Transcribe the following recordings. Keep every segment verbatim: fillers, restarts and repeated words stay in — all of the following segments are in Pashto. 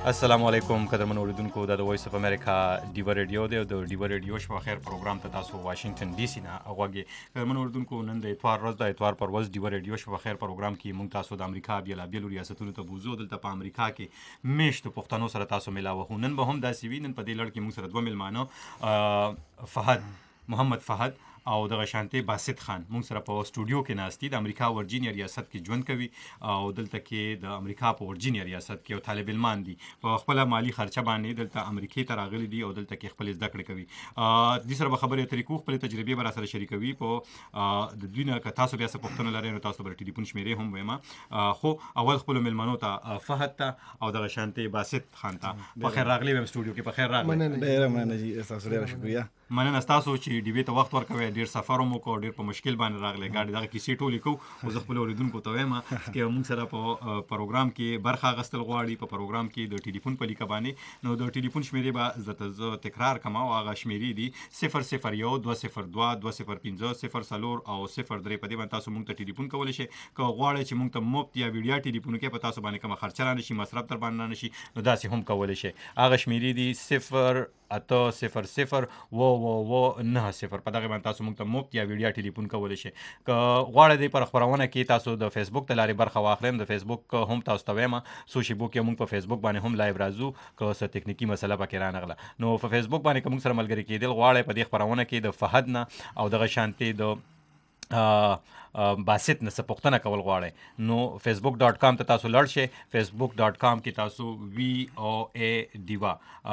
السلام علیکم قدرمن اوریدونکو د وایس اف امریکا ډیو ریډیو دی او د ډیو ریډیو شپه خیر پروګرام ته تاسو واشنگټن ډي سي نه غوږی. قدرمن اوریدونکو نن د اتوار ورځ د اتوار پر ورځ ډیو ریډیو شپه خیر پروګرام کې موږ تاسو د امریکا بیلابیلو ریاستونو ته بوزو. دلته په امریکا کې میشتو پښتنو سره تاسو ملاوه. نن به هم داسې وي. نن په دې لړ کې موږ سره دوه میلمانه فهد محمد فهد او دغه شانتي باسط خان موږ سره په سټوډیو کې ناستي. د امریکا ورجینیا ریاست کې ژوند کوي او دلته کې د امریکا په ورجینیا ریاست کې یو طالب علم دی. په خپل مالی خرچه باندې دلته امریکای ته راغلي دي او دلته کې خپل زده کړې کوي. د سره به خبرې طریقو خپل تجربې به سره شریکوي. په د دوی نه که تاسو بیا څه پوښتنه لرئ نو تاسو به ټلیفون شمیرې هم وایم. خو اول خپل ملمنو ته فهد ته او دغه شانتي باسط خان ته په خیر راغلي ویم سټوډیو کې. په خیر راغلي. ډیره مننه جی. تاسو ډیره شکریہ. مننه تاسو چې ډیبې ته وخت ورکوي. ډیر سفر مو کو ډیر په مشکل باندې راغلی. ګاډي دغه کیسې ټولې کو او زه خپل اوریدونکو ته وایم چې موږ سره په پروګرام کې برخه غستل غواړي. په پروګرام کې د ټلیفون په لیکه باندې نو د ټلیفون شمیرې به زه تکرار کوم او هغه شمیرې دي صفر صفر یو دوه صفر دوه دوه صفر پنځه صفر څلور او صفر درې. په دې باندې تاسو موږ ته ټلیفون کولی شئ. که غواړئ چې موږ ته مفت یا ویډیا ټلیفون کې په تاسو باندې کومه خرچه را نشي مصرف در باندې نه نشي نو داسې هم کولی شئ. هغه شمیرې دي صفر اته صفر صفر و و و نه صفر. په دغه باندې تاسو موږ ته مفت یا ویډیا ټلیفون کولی شئ. که غواړئ د پر خبرونه کې تاسو د فیسبوک ته لارې برخه واخلئ. د فیسبوک هم تاسو ته وایم سوشي بوک موږ په فیسبوک باندې هم لایو راځو. که څه تکنیکی مسله پکې رانغله نو په فیسبوک باندې که موږ سره ملګري کېدل غواړئ په دې خبرونه کې د فهد نه او دغه شانتي د باسط نه څه پوښتنه کول غواړئ نو فیسبوک ډاټ کام ته تاسو لاړ شئ. فیسبوک ډاټ کام کې تاسو وی او ای ډیوا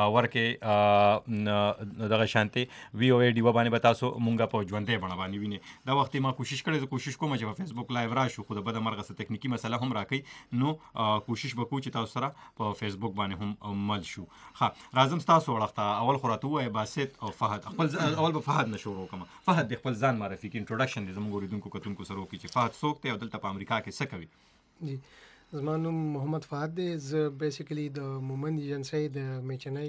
ورکې دغه شانتي وی او ای ډیوا باندې به تاسو مونږه په ژوندۍ بڼه باندې وینئ. دا وخت ما کوشش کړی زه کوشش کوم چې په فیسبوک لایو راشو خو د بده مرغه څه تکنیکي مسله هم راکوي نو کوشش به کوو چې تاسو سره په فیسبوک باندې هم مل شو. ښه راځم ستاسو وړاندې. اول خو راته ووایه باسط او فهد. خپل اول به فهد نه شروع کوم. فهد د خپل ځان معرفي کې انټروډکشن دې زموږ اوریدونکو کتونکو سره وکړي چې فهد څوک دی او دلته په امریکا کې څه کوي. جی زما نوم محمد فهد دی. زه بیسیکلی د مومند ایجنسۍ د میچنۍ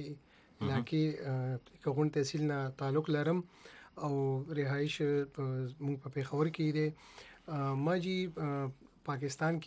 علاقې کغون تحصیل نه تعلق لرم او رهایش موږ په پېښور کې دی. ما جی پاکستان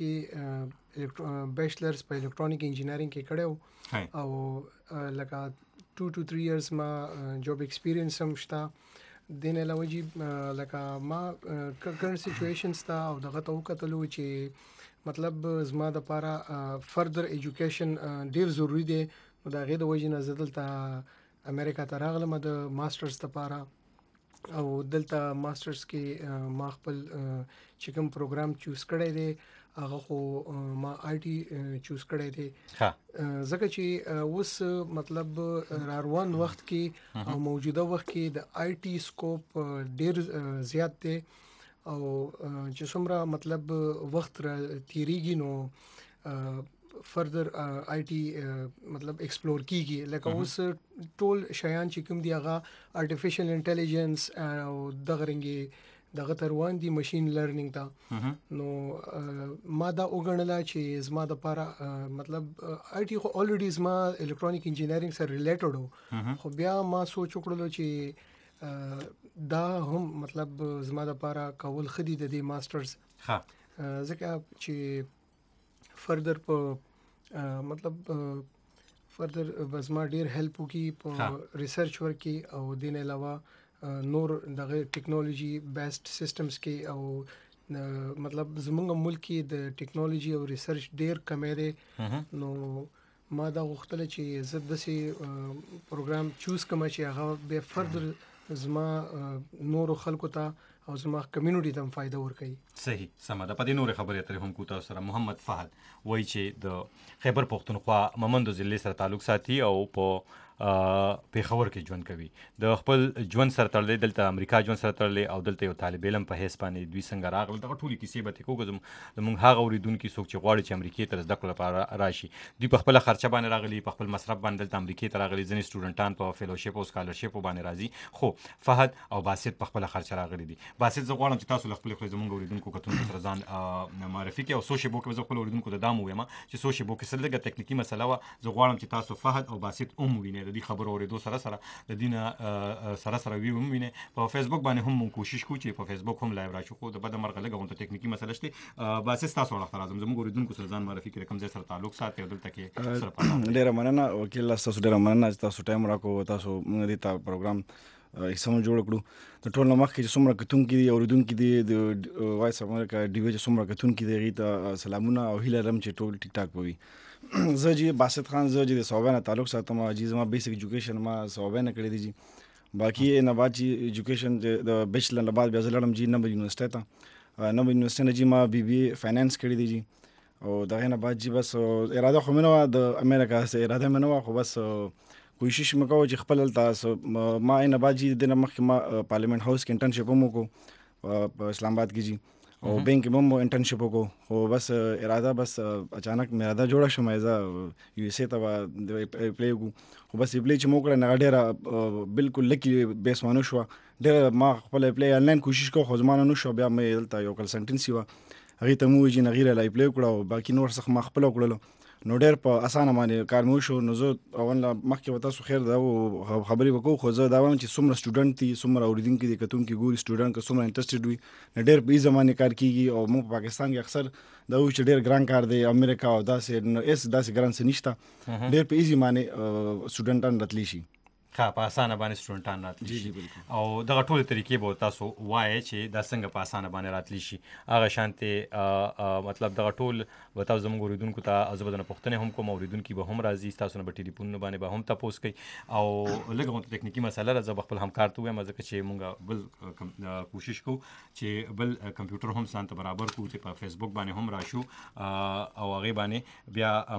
کې بیچلرز په الکترونیک انجینرینګ کې کړی او لکه ټو ټو تھری ایئرز ما جاب ایکسپیرینس هم شته. دین علاوه جی لکه ما کرنٹ سچویشنز ته او دغه ته وکتلو چې مطلب زما د پاره فردر ایجوکیشن ډیر ضروری دی. نو د هغې د وجې نه زه دلته امریکا ته راغلم د ماسټرز دپاره او دلته ماسټرز کې ما خپل چې کوم پروګرام چوز کړی دی هغه خو ما آی ټي چوز کړی دی ځکه چې اوس مطلب را روان وخت کې او موجوده وخت کې د آی ټي سکوپ ډیر زیات دی او چې څومره مطلب وخت را تیریږي نو فردر آی ټي مطلب ایکسپلور کیږي. لکه اوس ټول شیان چې کوم دی هغه آرټیفیشل انټیلیجنس او دغه رنګي دغه تروان دي ماشين لرنینګ ته. نو ما دا وګڼله چې زما د لپاره مطلب آی ټي خو الریډي زما الکترونیک انجینرینګ سره ریلیټډ وو خو بیا ما سوچ وکړلو چې دا هم مطلب زما د لپاره کول خدي د دې ماسترز ځکه چې فردر په مطلب فردر زما ډیر هیلپ وکي په ریسرچ ورکي او دین علاوه نور دغه ټیکنالوژي بیسډ سیستمز کې او مطلب زمونږ ملک کې د ټیکنالوژي او ریسرچ ډیر کمې دی. نو ما دا غوښتل چې زه داسې پروګرام چوز کړم چې هغه به فردر زما نورو خلکو ته او زما کمیونټي ته هم فایده ورکوي. صحیح سمه ده. په دې نورې خبرې اترې هم کوو تاسو سره. محمد فهد وایي چې د خیبر پښتونخوا مومندو ضلع سره تعلق ساتي او په پېښور کې ژوند کوي. د خپل ژوند سره تړلی دلته امریکا ژوند سره تړلی او دلته یو طالب علم په حیث باندې دوی څنګه راغلل دغه ټولې کیسې به ترې کوو. زموږ هغه اورېدونکي څوک چې غواړي چې امریکې ته د زده کړو لپاره راشي دوی په خپله خرچه باندې راغلي په خپل مصرف باندې دلته امریکې ته راغلي. ځینې سټوډنټان په فیلوشپ او سکالرشپو باندې راځي خو فهد او باسط په خپله خرچه راغلي دي. باسط زه غواړم چې تاسو له خپلې خولې زموږ اورېدونکو کتونکو سره ځان معرفي کړئ او سوشي بو کې زه خپل اورېدونکو ته دا هم ووایم چې سوشي بو کې څه لږه تکنیکي مسله وه. زه غواړم چې تاسو فهد او باسط هم ووینئ د دې خبرو اورېدو سره سره د دې نه سره سره وی هم ویني په فیسبوک باندې هم کوشش کوو چې په فیسبوک هم لایو راشو خو د بده مرغه لږه غونډه ټکنیکی مسله شته باسي تاسو وخت راځم زموږ اوریدونکو سره ځان معرفي کړئ کوم ځای سره تعلق ساتي او دلته کې سره پاتې ډیره مننه وکیل تاسو ډیره مننه چې تاسو ټایم راکو تاسو موږ دې ته پروګرام سم جوړ کړو د ټول مخ کې څومره کتونکو دي اوریدونکو دي د وایس اف امریکا ډي وی څومره کتونکو دي غیته سلامونه او هیله لرم چې ټول ټیک ټاک وي زه جی باسط خان زه جی د صوبانه تعلق ساتم او جی زما بیسیک ایجوکیشن ما صوبانه کړی دی جی باقي نه بعد جی ایجوکیشن د بیچلر نه بعد بیا زلړم جی نمبر یونیورسيټي ته نمبر یونیورسيټي نه جی ما بي بي فاینانس کړی دی جی او دغه نه بعد جی بس اراده خو مینه د امریکا سره اراده مینه خو بس کوشش مکو چې خپل تاسو ما نه بعد جی د مخکې ما پارلیمنت هاوس کې انټرنشپ هم وکړو په اسلام آباد کې جی او بینک کې هم انټرنشپ وکړو خو بس اراده بس اچانک مې اراده جوړه شو مې ځا یو اس اے ته پلی وکړو خو بس پلی چې مو کړه نه ډېره بالکل لکی بیسمانو شو ډېر ما خپل پلی آنلاین کوشش کوم خو زمانه نو شو بیا مې دلته یو کنسلټنسي و هغه ته مو چې نغیره لای پلی وکړو باقي نور څه ما خپل وکړلو نو ډېر په اسانه باندې کار مو شو نو زه اول مخکې وتا سو خیر دا خبرې وکړو خو زه دا وایم چې څومره سټوډنټ دي څومره اوریدونکو دي کتونکو ګوري سټوډنټ که څومره انټرېسټډ وي ډېر په زمانه کار کیږي او موږ په پاکستان کې اکثر دا و چې ډېر ګران کار دی امریکا او داسې نو اس داسې ګران څه نشته ډېر په ایزي باندې سټوډنټان راتلی شي ښه په اسانه باندې سټوډنټان راتلی شي او دغه ټولې طریقې به تاسو وایي چې دا څنګه په اسانه باندې راتلی شي هغه شانتې مطلب دغه ټول به تاسو زموږ اوریدونکو ته زه به درنه پوښتنې هم کوم اوریدونکي به هم راځي ستاسو نه به ټلیفون باندې به هم تپوس کوي او لږه غونډه ټکنیکي مسله ده زه به خپل همکار ته ووایم ځکه چې مونږ بل کوشش کوو چې بل کمپیوټر هم ځان ته برابر کړو چې په فیسبوک باندې هم راشو او هغې باندې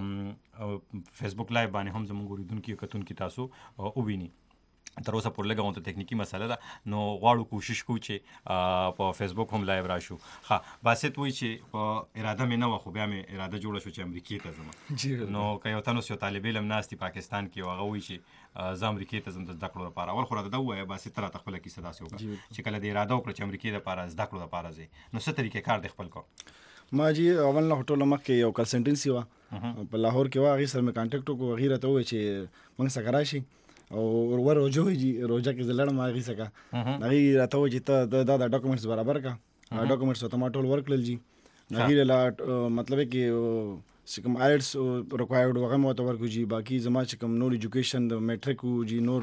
بیا فیسبوک لایو باندې هم زموږ اوریدونکي کتونکي تاسو وویني تر اوسه پورې لږه غونډه ټکنیکي مسله ده نو غواړو کوشش کوو چې په فیسبوک هم لایو راشو ښه باسط وایي چې په اراده مې نه وه خو بیا مې اراده جوړه شو چې امریکې ته ځم نو که یو تن اوس یو طالب علم ناست پاکستان کې او هغه وایي چې زه امریکې ته ځم د زده کړو لپاره اول خو راته دا ووایه باسط ته راته خپله کیسه داسې وکړه چې کله دې اراده وکړه چې امریکې دپاره زده کړو دپاره ځې نو څه طریقې کار دې خپل کړو ما جی اول نه ټوله مخکې یو کنسلټنسي وه په لاهور کې وه هغې سره مې کانټیکټ وکړو هغې راته وویل چې موږ څخه راشي او ور روجو جی روجا کې زلړم هغې څخه هغې راته وویل چې ته دا د ډاکومنټس برابر کړه ډاکومنټس ته ما ټول ورکړل جي هغې لا مطلب کې چې کوم آیلټس ریکوایرډ هغه مې ورته ورکړو جي باقي زما چې کوم نور ایجوکیشن د میټرک و جي نور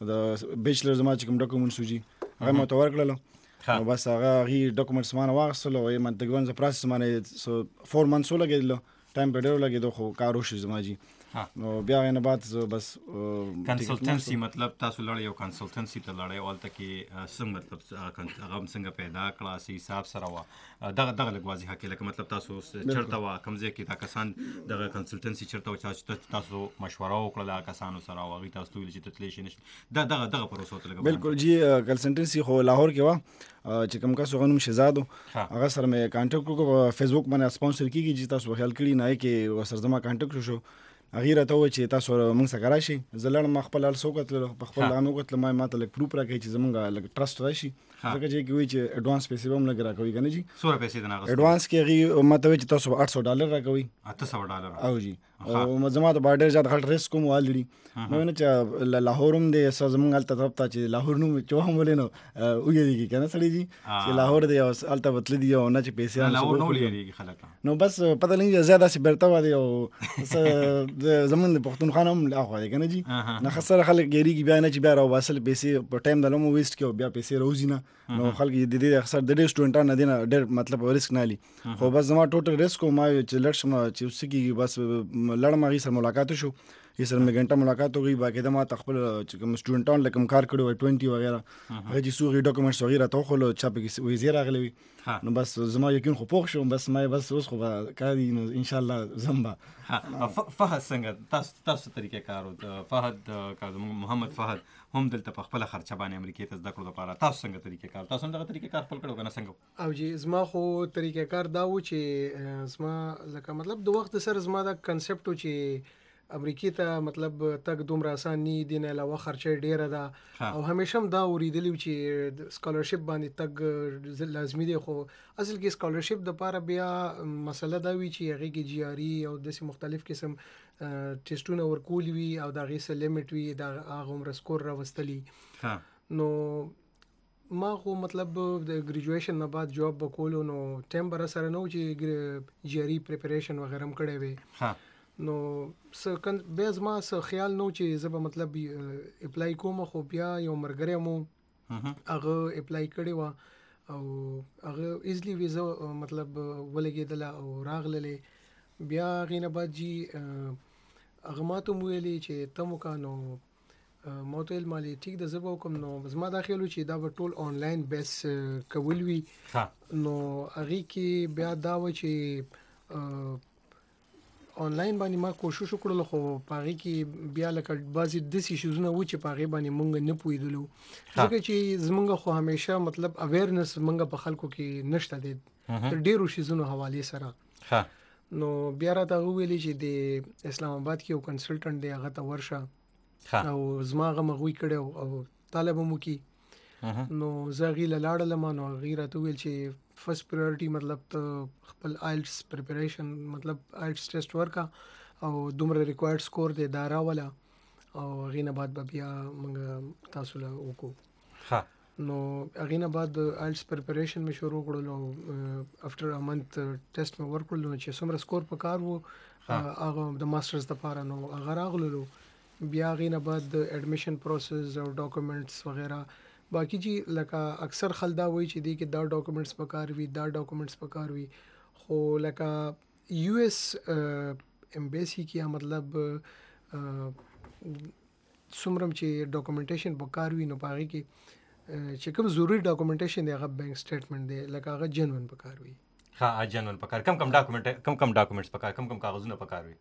د بیچلر زما چې کوم ډاکومنټس و جي هغه مې ورته ورکړل نو بس هغه هغې ډاکومنټس ما نه واخیستل او یې تقریبا زه پروسس باندې فور منثس ولګېدلو ټایم په ډېر ولګېدو خو کار وشو زما جي نو بیا نه بعد بس کنسلټنسي مطلب تاسو لړ یو کنسلټنسي ته لړ ولته کې څنګه مطلب هغه څنګه پیدا کړه سی حساب سره وا دغه دغه لږ واضحه کې لکه مطلب تاسو چرته وا کوم ځای کې دا کسان دغه کنسلټنسي چرته و چې تاسو مشوره وکړه د کسانو سره او هغې تاسو ویل چې ته تللی شئ نشئ دا دغه دغه پروسه ته لږ بالکل جی کنسلټنسي خو لاهور کې وه چې کوم کس هغه نوم شهزاد و هغه سره مې کانټیکټ وکړو فیسبوک باندې سپانسر کېږي چې تاسو خیال کړي نه کې ورسره زما کانټیکټ وشو هغې راته وویل چې تاسو موږ څخه راشئ زه لاړم ما خپل هر څه وکتلل په خپل هغه مې وکتل ما ماته لږ پروف راکوي چې زمونږ لږ ټرسټ راشي ځکه چې کې وایي چې اډوانس پیسې به هم لږ راکوي که نه جي څومره پیسې د نه اډوانس کې هغې ماته وایي چې تاسو به اټ سو ډالر راکوي اته سوه ډالر او جي او زما د ډېر زیات غټ ریسک کوم الریډي مې ونه چې لاهور هم دی څه زمونږ هلته طرف ته چې لاهور نوم چې وهم ولې نو وګېرېږي که نه سړی جي چې لاهور دی او هلته به تللی دي او نه چې پیسې لاهور نه ولېږي خلک نو بس پته لګي زیات داسې بیرته دی او زمونږ د پښتونخوا هم لاخوا دی که نه جي نه سره خلک ګېرېږي بیا نه چې بیا راوباسل پیسې په ټایم د لمو ویسټ کړي او بیا پیسې راوځي نه نو خلک د دې اکثر د ډېر سټوډنټان نه دي نه ډېر مطلب ریسک نه لي خو بس زما ټوټل ریسک و ما چې لړ شم چې اوس څه کېږي بس لړم هغې سره ملاقات وشو هغې سره مې ګنټه ملاقات وکړي باقاعده ما ته خپل چې کوم سټوډنټان لکه کوم کار کړی وی ټوینټي وغیره هغه چې څو هغې ډاکومنټس هغې راته وښودلو چا پکې ویزې راغلی وي نو بس زما یقین خو پوخ شوم بس ما بس اوس خو به کار دي نو انشاءالله ځم به فهد څنګه تاسو تاسو طریقې کار و فهد محمد فهد هم دلته په خپله خرچه باندې امریکې ته زده کړو دپاره تاسو څنګه طریقې کار تاسو هم دغه طریقې کار خپل کړی که نه څنګه او جی زما خو طریقې کار دا و چې زما لکه مطلب د وخت سره زما دا کنسپټ و چې امریکې ته مطلب تګ دومره آسان نه دي، نه علاوه خرچه ډیره ده او همیشه هم دا اوریدلی چې سکالرشپ باندې تګ لازمي دی. خو اصل کې سکالرشپ د پاره بیا مسله دا وی چې هغه کې جی آر ای او د مختلف قسم ټیسټونه ورکول وي او دا غي سره لیمټ وي، دا هغه عمر سکور راوستلی. نو ما خو مطلب د ګریجویشن نه بعد جاب وکولو، نو ټیم بر سره نو چې جی آر ای پریپریشن وغیرہ هم کړی وي. نو څه بیا زما څه خیال نو چې زه به مطلب اپلای کوم، خو بیا یو مرګری مو هغه اپلای کړی و او هغه ایزلی ویزا مطلب ولګېدله او راغله. بیا غینه بعد جی هغه ماته ویلي چې ته مو کانو موتل مالی ټیک د زبو کوم. نو زما دا خیال چې دا به ټول آنلاین بیس کول وی. نو هغه کې بیا دا و چې آنلاین باندې ما کوشش وکړل، خو پاره کې بیا لکه بعضی د سی شوزونه و چې پاره باندې مونږ نه پویدلو، ځکه چې زمونږ خو همیشه مطلب اویرنس مونږ په خلکو کې نشته دي د ډیرو شیزونو حواله سره. نو بیا را ته ویلي چې د اسلام آباد کې یو کنسلټنټ دی هغه ته ورشه او زما غو مغوي کړو او طالب مو کی. نو زه غیله لاړل ما نو غیره ته ویل چې فرست پرایورټي مطلب ته خپل آیلټس پریپریشن مطلب آیلټس ټیسټ ورکا او دومره ریکوایرډ سکور دی دارا ولا او غینه بعد بیا موږ تاسو له وکړو. نو غینه بعد آیلټس پریپریشن می شروع کړل. افټر ا منث ټیسټ مې ورکړل چې څومره سکور پکار وو هغه د ماسترز لپاره. نو هغه راغلو. بیا غینه بعد اډمیشن پروسس او ډاکومېنټس وغیرہ باقی جی لکه اکثر خلدا وای چې دی کې دا ډاکومېنټس پکار وي دا ډاکومېنټس پکار وي، خو لکه یو ایس ایمبیسی کې مطلب څومره چې ډاکومېنټیشن پکار وي نو پاره کې چې کوم ضروری ډاکومېنټیشن دی هغه بانک سټیټمنټ دی لکه هغه جنون پکار وي. ها جنون پکار کم کم ډاکومېنټ کم کم ډاکومېنټس پکار کم کم کاغذونه پکار وي.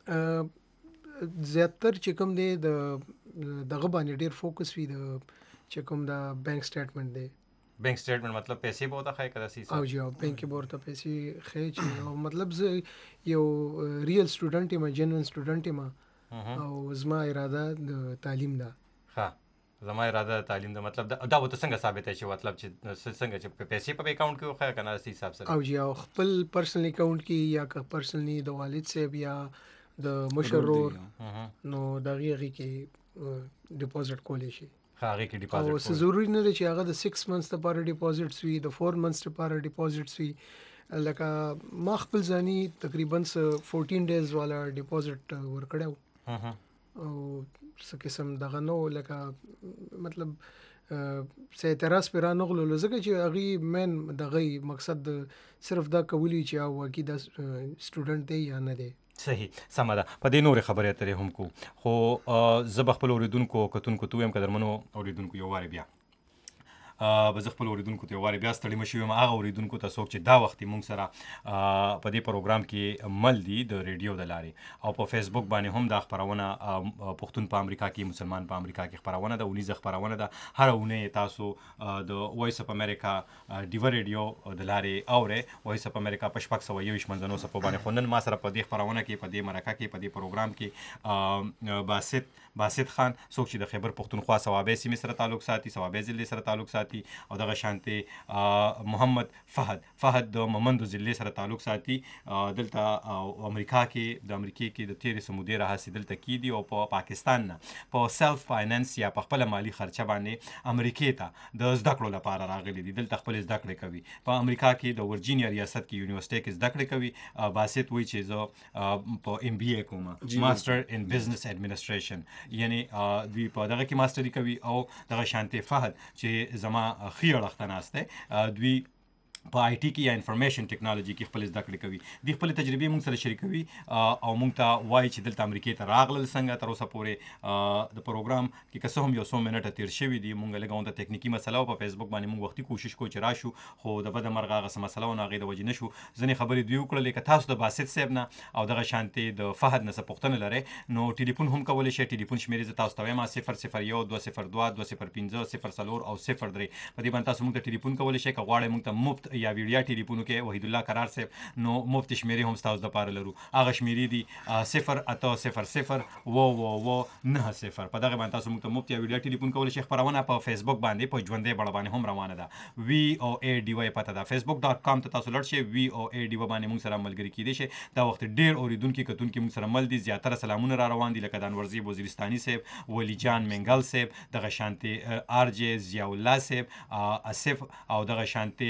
زیاتر چې کوم دی د دغه باندې ډیر فوکس وي د چې کوم دا بانک سټیټمنټ دی. بانک سټیټمنټ مطلب پیسې به وته خای کړه سی او جی او بانک کې ورته پیسې خای چې او مطلب زه یو ریل سټوډنټ یم، جنون سټوډنټ یم او زما اراده د تعلیم ده. ها زما اراده د تعلیم ده مطلب دا وته څنګه ثابت شي مطلب چې څنګه چې پیسې په اکاونټ کې خای کنه سی حساب سره او جی او خپل پرسنل اکاونټ کې یا که پرسنلی د والد صاحب یا د مشرور نو دغه کې ډیپوزټ کولی شي. هغه کې ډیپوزټ او څه ضروري نه دی چې هغه د سکس منثs لپاره ډیپوزټس وي، د فور منثs لپاره ډیپوزټس وي. لکه ما خپل ځاني تقریبا فورټین ډیز والا ډیپوزټ ورکړو او څه قسم دغه نو لکه مطلب سه اعتراض پر نه غلو لزګه چې هغه مین دغه مقصد صرف دا کولی چې او کی د سټوډنټ دی یا نه دی. صحیح سمه ده. په دې نورې خبرې اترې هم کو، خو زه به خپل اوریدونکو کتونکو ته وایم قدرمنو اوریدونکو یو وارې بیا به زه خپل اوریدونکو ته وارې بیا ستړي مشي یم هغه اوریدونکو ته څوک چې دا وخت مونږ سره په دې پروګرام کې مل دي د ریډیو د لارې او په فیسبوک باندې هم دا خبرونه پښتون په امریکا کې مسلمان په امریکا کې خبرونه ده اونیزه خبرونه ده هر اونۍ تاسو د وایس اف امریکا ډیو ریډیو د لارې اوره وایس اف امریکا په شپږ سوه یویشت منځنو صفو باندې خو نن ما سره په دې خبرونه کې په دې مرکه کې په دې پروګرام کې باسط باسط خان څوک چې د خیبر پښتونخوا صوابۍ سیمې سره تعلق ساتي، صوابۍ ضلع سره تعلق ساتي او دغه شانتي محمد فهد فهد د ممندو ضلع سره تعلق ساتي دلته امریکا کې د امریکای کې د تیرې سمودې راهسي دلته کې دي او په پاکستان نه په سیلف فاینانس یا په خپل مالی خرچه باندې امریکای ته د زده کړو لپاره راغلي دي، دلته خپل زده کړې کوي. په امریکا کې د ورجینیا ریاست کې یونیورسيټي کې زده کړې کوي. باسط وایي چې زه په ام بي اي کوم ماستر ان بزنس اډمنستریشن یعنی دوی په دغه کې ماستری کوي او دغه شانتي فهد چې زما خیر اختنه استه دوی په آی ټي کې یا انفارمیشن ټیکنالوژي کې خپل زده کړې کوي. د خپل تجربې موږ سره شریکوي او موږ ته وایي چې دلته امریکای ته راغلل څنګه تر اوسه پورې د پروګرام کې که څه هم یو څو منټه تیر شوي دي. موږ لږه اونده تکنیکي مسله په فیسبوک باندې موږ وختي کوشش کوو چې راشو خو د بده مرغه هغه څه مسله ونه هغې د وجې نه شو. ځینې خبرې دوی وکړلې که تاسو د باسط صاحب نه او دغه شانتې د فهد نه څه پوښتنه لرئ نو ټلیفون هم کولی شئ. ټلیفون شمېرې زه تاسو ته وایم صفر صفر یو دوه صفر دوه دوه صفر پنځه صفر څلور او صفر درې په دې باندې تاسو موږ ته ټلیفون کولی شئ. که غواړئ موږ ته مفت یا ویډیا ټلیفون کې وحید الله قرار صاحب نو مفت شمیرې هم تاسو د پاره لرو هغه شمیرې دي صفر اته صفر صفر و و و نه صفر په دغه باندې تاسو موږ ته مفت یا ویډیا ټلیفون کول شي خبرونه په فیسبوک باندې په ژوندې بړ باندې هم روانه ده وی او ای ډی وای پته ده فیسبوک ډاٹ کام ته تاسو لړ شئ وی او ای ډی وای باندې موږ سره ملګری کیدئ شي دا وخت ډیر اوریدونکو کتونکو موږ سره مل دي زیاتره سلامونه را روان دي لکه د انورزی وزیرستاني صاحب ولی جان منګل صاحب دغه شانتي آر جی ضیاء الله صاحب اسف او دغه شانتي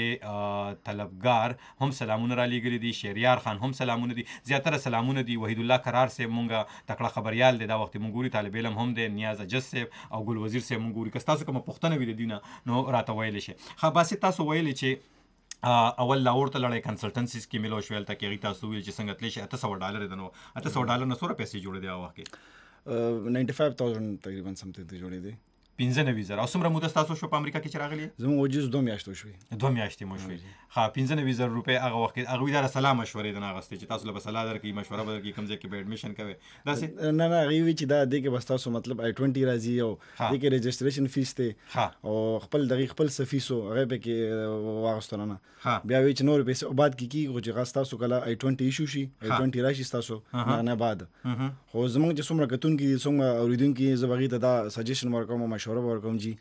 طلبګار هم سلامونه را لېږلي دي شهریار خان هم سلامونه دي زیاتره سلامونه دي وحید الله قرار صاحب مونږه تکړه خبريال دی دا وخت مونږ ګوري طالب علم هم دی نیاز اجز صاحب او ګل وزیر صاحب مونږ ګوري که تاسو کوم پښتنه ویل دي نو راته ویل شي خو باسي تاسو ویل چې اول لاور ته لړۍ کنسلټنسیز کې ملو شویل تا کې تاسو ویل چې څنګه تللی شي اته سوه ډالر دنو اته سوه ډالر نه سوره پیسې جوړې دی هغه وخت کې ناینټي فایو تاوزند تقریبا سمثینګ ته جوړې دی پنځه نوي زره او څومره موده ستاسو شو په امریکا کې چې راغلي زموږ وجز دوه میاشتې وشوې دوه میاشتې مو شوې ها پنځه نوي زره روپۍ هغه وخت کې هغوی داره سلا مشورې درنه اخیستې چې تاسو له به سلا درکړي مشوره به درکړي کوم ځای کې به ایډمیشن کوئ داسې نه نه هغوی وي چې دا دې کې به ستاسو مطلب آی ټوینټي راځي او دې کې رجسټریشن فیس دی او خپل دغې خپل څه فیس و هغه پکې واغوستله نه بیا وایي چې نورې پیسې بعد کې کېږي خو چې هغه ستاسو کله آی ټوینټي ایشو شي آی ټوینټي راشي ستاسو هغه نه بعد خو زموږ چې څومره کتونکي دي څومره اورېدونکي زه به هغې ته دا سجیشن ورکوم او مشوره به ورکوم جي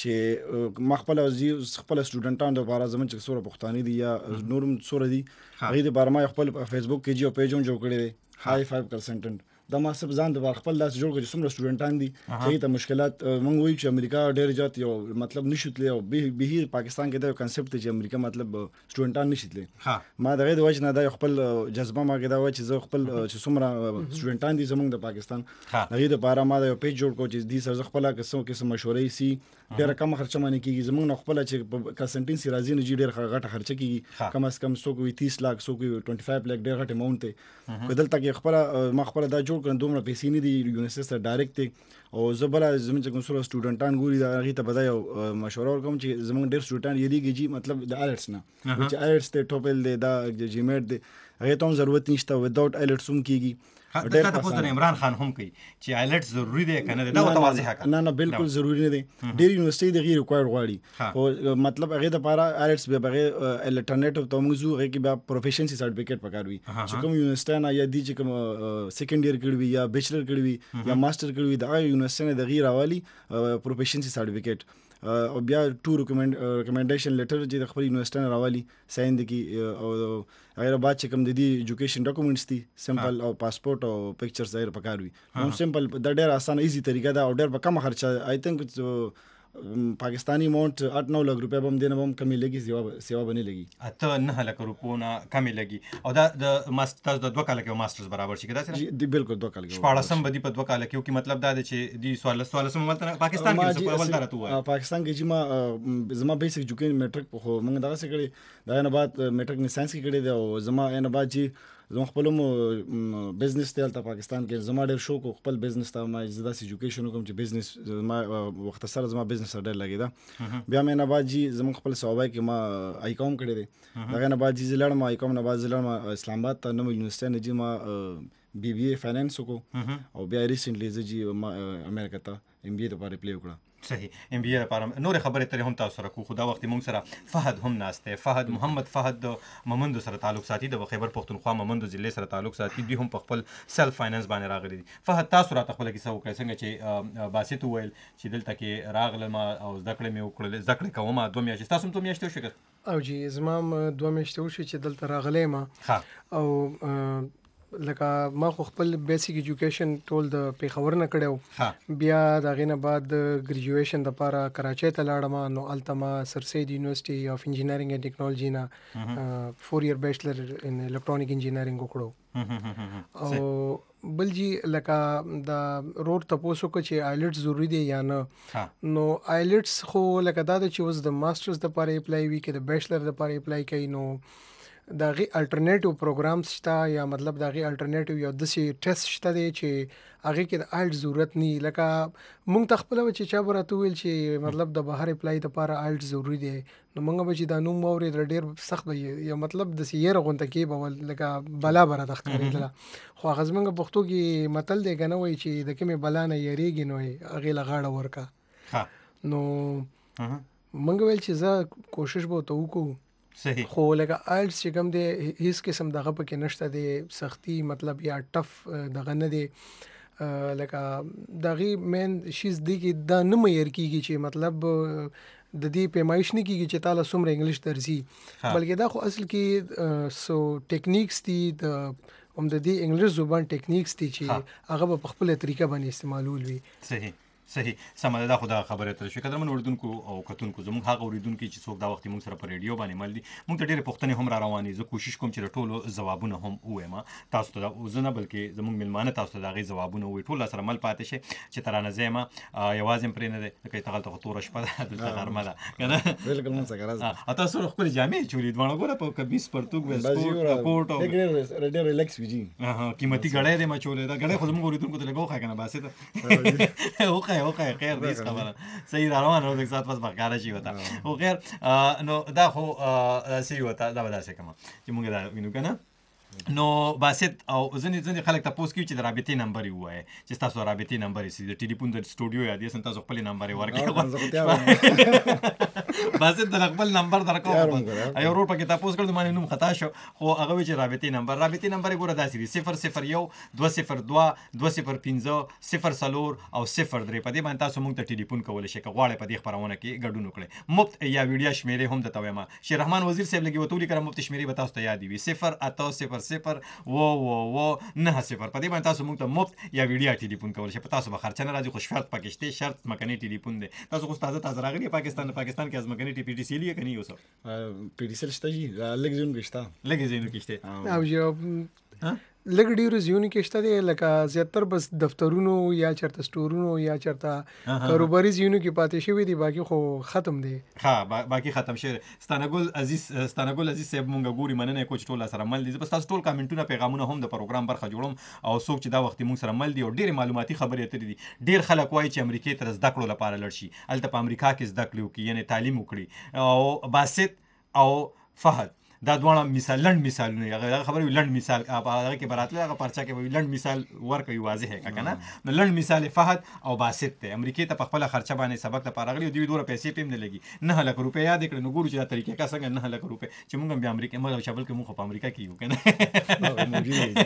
چې ما خپل خپل سټوډنټانو لپاره زموږ چې څومره پښتانه دي یا نور هم څومره دي هغې دپاره ما خپل فیسبوک کې جي او پیج هم جوړ کړی دی هائی فایو کنسلټنټ دا ما صرف ځان د خپل داسې جوړ کړ چې څومره سټوډنټان دي هغې ته مشکلات موږ وایو چې امریکا ډېر زیات یو مطلب نشو تللی او بهیر پاکستان کې دا یو کنسپټ دی چې امریکا مطلب سټوډنټان نشي تللی ما د هغې د وجې نه دا خپل جذبه ما کې دا وه چې زه خپل چې څومره سټوډنټان دي زموږ د پاکستان د هغې دپاره ما دا یو پیج جوړ کړو چې دې سره زه خپله که څه قسم مشورې سي ډېره کمه خرچه باندې کېږي زموږ نه خپله چې کنسلټنسي راځي نو جي ډېره غټه خرچه کېږي کم از کم څوک وي تیس لاک څوک وي ټوینټي فایو لاک ډېر غټ اماونټ دی که دلته کې خپله ما خپله دا جوړ کړم دومره پیسې نه دي یونیسیس ته ډایرکټ دی او زه بله زموږ چې کوم څومره سټوډنټان ګوري د هغې ته به دا یو مشوره ورکوم چې زموږ ډېر سټوډنټان یېرېږي جي مطلب د آیلټس نه چې آیلټس دی ټوپل دی دا جیمیټ دی هغې ته هم ضرورت نشته وداوټ آیلټس هم کېږي دلته تاسو د عمران خان هم کوي چې آیلټس ضروري دی که نه دی دا ورته واضح کړه نه نه بالکل ضروري نه دی ډېر یونیورسټۍ دغې ریکوایر غواړي خو مطلب هغې دپاره آیلټس بیا به هغې الټرنیټیو ته موږ ځو هغې کې بیا پروفیشنسي سرټیفیکیټ پکار وي چې کوم یونیورسټۍ نه یا دي چې کوم سیکنډ ایئر کړي وي یا بیچلر کړي وي یا ماسټر کړي وي د هغه یونیورسټۍ نه د هغې راوالي پروفیشنسي سرټیفیکیټ او بیا ټو ریکمنډیشن لیټر چې د خپل یونیورسټۍ نه راوالي ساین دی کې او هغې نه بعد چې کوم د دې ایجوکیشن ډاکومنټس دي سمپل او پاسپورټ او پکچرز هغې پکار وي نو سمپل دا ډېره اسانه ایزي طریقه ده او ډېر به کمه خرچه آی تھنک پاکستانی اماؤنٹ اٹھ نو لاکھ روپے به هم دې نه به هم کمې لګي سیوا به نه لګي اته نه لکه روپو نه کمې لګي او دا د ماسټرز د دوه کاله کې ماسټرز برابر شي که داسې دی بالکل دوه کاله کې شپاړسم به دي په دوه کاله کې وکړي مطلب دا دی چې دي څوارلس څوارلسم ولته پاکستان کې څه اول داره تو وایي پاکستان کې چې ما زما بیسک ایجوکیشن میټرک خو موږ دغسې کړی دا نه بعد میټرک مې ساینس کې کړی دی او زما نه بعد چې زما خپل هم بزنس دی هلته پاکستان کې زما ډېر شوق و خپل بزنس ته ما زه داسې ایجوکیشن وکړم چې بزنس زما مختصره زما بزنس سره ډېر لګېده بیا مې نه بعد جي زموږ خپل صوبه کې ما آی کام کړی دی د هغې نه بعد جي زه لاړم آی کام نه بعد زه لاړم اسلام آباد ته نوم یونیورسټۍ نه جي ما بی بی اے فاینانس وکړو او بیا ریسنټلی زه جي ما امریکا ته ایم بی اے دپاره اپلای وکړه صحیح ایم بی اے لپاره نورې خبرې ترې هم تاسو سره کوو خو دا وخت موږ سره فهد هم ناست دی فهد محمد فهد د ممندو سره تعلق ساتي د خیبر پښتونخوا ممندو ضلع سره تعلق ساتي دوی هم په خپل سیلف فاینانس باندې راغلي دي فهد تاسو راته خپله کیسه وکړئ څنګه چې باسط وویل چې دلته کې راغلم او زده کړې مې وکړلې زده کړې کوم دوه میاشتې ستاسو هم دوه میاشتې وشوې او جی زما هم دوه میاشتې وشوې چې دلته راغلی یم او لکه ما خو خپل بیسیک ایجوکیشن ټول د پیښور نه کړی بیا د هغې نه بعد د ګریجویشن دپاره کراچۍ ته لاړم نو هلته ما سر سید یونیورسټي اف انجینرینګ اینډ ټیکنالوژي نه فور ایئر بیچلر ان الکټرونیک انجینرینګ وکړو او بل جی لکه د رور تپوس وکړه چې آیلټس ضروري دی یا نه نو آیلټس خو لکه دا ده چې اوس د ماسټرز دپاره اپلای وي که د بیچلر دپاره اپلای کوي نو د هغې الټرنیټیو پروګرامز شته یا مطلب د هغې الټرنیټیو یو داسې ټیسټ شته دی چې هغې کې د آیلټس ضرورت نه وي لکه موږ ته خپله به چې چا به راته وویل چې مطلب د بهر اپلای دپاره آیلټس ضروري دی نو موږ به چې دا نوم واورېدل ډېر سخت به یو مطلب داسې یېره غونته کې به ول لکه بلا به راته ښکارېدله خو هغه زموږ پښتو کې متل دی که نه وایي چې د کومې بلا نه یېرېږي نو هغې له غاړه ورکه نو موږ ویل چې زه کوشش به ورته وکړو صحیح خو لکه آیلټس چې کوم دی هیڅ قسم دغه پکې نشته دی سختی مطلب یا ټف دغه نه دی لکه دغه مین شیز دی کې دا نه مېر کیږي چې مطلب د دې پیمایش نه کیږي چې تعالی څومره انګلیش درځي بلکې دا خو اصل کې سو ټیکنیکس دي د هم د دې انګلیش زبان ټیکنیکس دي چې هغه په خپل طریقه باندې استعمالول وي. صحیح صحیح سمه ده. خو دا خبره تر شو کده من اوردونکو او کتونکو زموږ هغه اوریدونکو چې څوک دا وخت موږ سره په ریډیو باندې مل دي موږ ته ډېرې پوښتنې هم را روانې زه کوشش کوم چې د ټولو ځوابونه هم ووایم تاسو ته زه نه بلکې زموږ ملمانه تاسو ته د هغې ځوابونه ووایي ټول سره مل پاتې شي چې ترانه زه یم یوازې هم پرې نه دی لکه ته هلته خو توره شپه ده دلته غرمه ده که نه بالکل مونږ څنګه راځو تاسو خپلې جامې چولې دواړه ګوره په کمیس پرتوګ ویسکوټ کوټ او ډېر ریلیکس وي جي قیمتي ګړی دی ما چولې دا ګړی خو زموږ اوریدونکو ته لږ وښیه که نه باسې ته وښیه وښیه خیر دی خبره صحیح را روانه نو یک ساعت پس بخاره شي وته او غیر نو دا خو سی وته دا به داسې کوم چې موږ دا وینو کنه نو باسط او ځنې ځنې خلک تاسو کوي چې د رابطې نمبر یې وایي چې تاسو رابطې نمبر یې د ټلیفون د سټوډیو یا د تاسو خپل نمبر یې ورکړي باسط د خپل نمبر درکو ایو روډ پکې تاسو کړو باندې نوم خطا شو خو هغه چې رابطې نمبر رابطې نمبر یې ګوره داسې دی صفر صفر یو دوه صفر دوه دوه صفر پنځه صفر څلور او صفر درې په دې باندې تاسو موږ ته ټلیفون کولی شئ که غواړئ په دې خپرونه کې ګډون وکړئ مفت یا ویډیا شمیرې هم درته وایم شیر رحمان وزیر صاحب لګي وته ولیکره مفت شمیرې به تاسو ته یاد وي صفر اته صفر صفر و و و نه صفر په دې باندې تاسو موږ ته مفت یا ویډیا ټلیفون کولی شئ په تاسو به خرچه نه راځي خو شرط پکې شته شرط مکنی ټلیفون دی تاسو خو تازه تازه راغلي پاکستان پاکستان کې از مکنی ټی پی ټی سی لیه کني یو څه پی ټی سی شته جی لګ زون کې شته لګ زینو کې شته او یو لګ ډیرو زیونی کې شته دی لکه زیاتره بس دفترونو یا چرته سټورونو یا چرته کاروباري زیونو کې پاتې شوی دی باقي خو ختم دی ها باقي ختم شوی ستانګل عزیز ستانګل عزیز صاحب مونږ ګوري مننه کوچ ټول سره مل دي بس تاسو ټول کمنټونه پیغامونه هم د پروګرام برخه جوړوم او څوک چې دا وخت مونږ سره مل دي او ډېر معلوماتي خبرې اترې دي ډېر خلک وایي چې امریکای ته زده کړو لپاره لړ شي الته په امریکا کې زده کړو کې یعنی تعلیم وکړي او باسط او فهد دا دواړه مثال لنډ مثالونه هغه خبرې لنډ مثال هغه کې براتله هغه پرچا کې لنډ مثال ورکوي واضح ہے کنه نو لنډ مثال فهد او باسط ته امریکای ته په خپل خرچه باندې سبق ته پارغلی دوی دوه پیسې پېم نه لګي نه لک روپیا یاد کړو نو ګورو چې دا طریقې کا څنګه نه لک روپیا چې موږ بیا امریکا موږ شابل کې موږ په امریکا کې یو کنه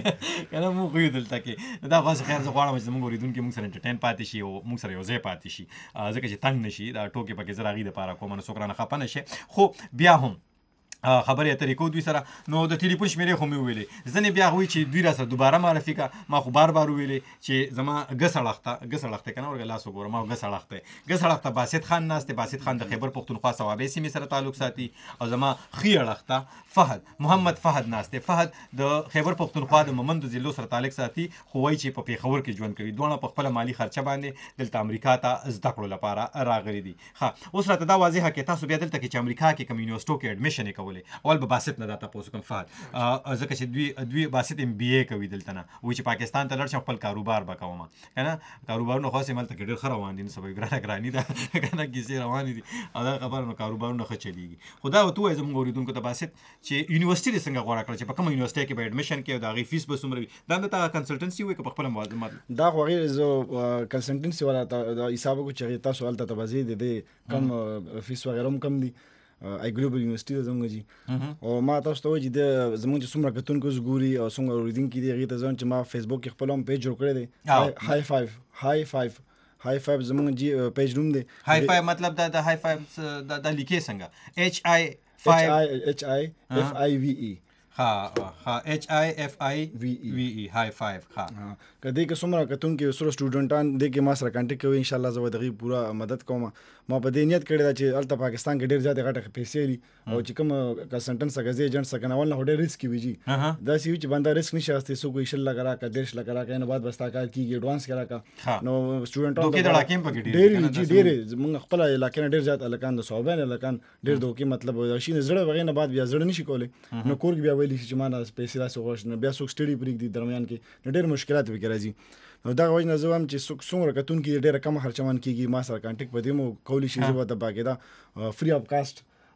کنه موږ یو دلته کې دا غواړم خیر زه غواړم چې موږ ورېدون کې موږ سره انټرټین پاتې شي او موږ سره یو ځای پاتې شي ځکه چې تنگ نشي دا ټوکې پکې زراغي د پاره کوم نو سوکرانه خپه نشي خو بیا هم خبرې اترې کو دوی سره نو د ټلیفون شمیرې خو مې ویلې ځنې بیا وایي چې دوی را سره دوباره معرفي کا ما خو بار بار ویلې چې زما ګس اړخته ګس اړخته کنه ورګه لاس وګوره ما ګس اړخته ګس اړخته باسط خان ناست باسط خان د خیبر پختونخوا صوابې سیمې سره تعلق ساتي او زما خي اړخته فهد محمد فهد ناست فهد د خیبر پختونخوا د مومند ضلع سره تعلق ساتي خو وایي چې په پیښور کې ژوند کوي دوه په خپل مالی خرچه باندې دلته امریکا ته زده کړو لپاره راغلي دي ها اوس راته دا واضحه کې تاسو بیا دلته کې چې امریکا کې کوم یونیورسيټو کې اډمیشن کولې اول به باسط نه دا تاسو کوم فعال ځکه چې دوی دوی باسط ام بي اي کوي دلته نه وایي چې پاکستان ته لړ شم خپل کاروبار وکوم کنه کاروبارونه خاصه ملته کې ډېر خره روان دي سبا ګرانه ګرانی دا کنه کیسه روان دي دا خبرونه کاروبارونه ښه چلیږي خدا وته وایي زموږ اوریدونکو ته باسط چې یونیورسيټي څنګه غوړه کړ چې په کوم یونیورسيټي کې به اډمیشن کې او دا غي فیس به څومره وي دا د کنسلټنسي وي په خپل موازمات دا خو غیر زو کنسلټنسي ولا دا حساب کو چې تاسو الته تبازي دي کم فیس وغیرہ هم کم دي آی ګلوبل یونیورسيټي زموږ جی او ما تاسو ته وایي د زموږ چې څومره کتونکو زګوري او څومره اوریدونکي دي هغې ته ځان چې ما فیسبوک کې خپل هم پیج جوړ کړی دی های فایو های فایو های فایو زموږ جی پیج نوم دی های فایو مطلب دا د های فایو دا لیکې څنګه ایچ آی فایو ایچ آی اف آی وی ای ها ها ایچ آی اف آی وی ای های فایو ها کدی که څومره کتونکي سره سټوډنټان دي کې ما سره کانټیکټ کوي ان شاء الله زه به دغه پورا مدد کوم ما په دې نیت کړی دا چې الته پاکستان کې ډېر زیاتې غټه پیسې دي او چې کوم کنسلټنټ سره ایجنټ سره کنه ولنه ډېر ریسک وي جی دا سی چې بندا ریسک نشي استه سو کوئی شل لگا کا دیش لگا کا نه بعد بستا کار کیږي ایڈوانس کرا کا نو سټوډنټانو دوکې د لاکیم پکې ډېر جی ډېر موږ خپل علاقې نه ډېر زیات الکان د صوبین الکان ډېر دوکې مطلب شي نه زړه وغه نه بعد بیا زړه نشي کولای نو کور بیا ویلی چې ما نه پیسې راسو غوښ نه بیا سو سټډي پریک دي درمیان کې ډېر مشکلات وکړي راځي نو دا وایي نه زوم چې څومره کتون کې ډېر کم خرچمان کیږي ما سره کانټیکټ پدې مو کولی شي زه د باګه دا فری اف کاست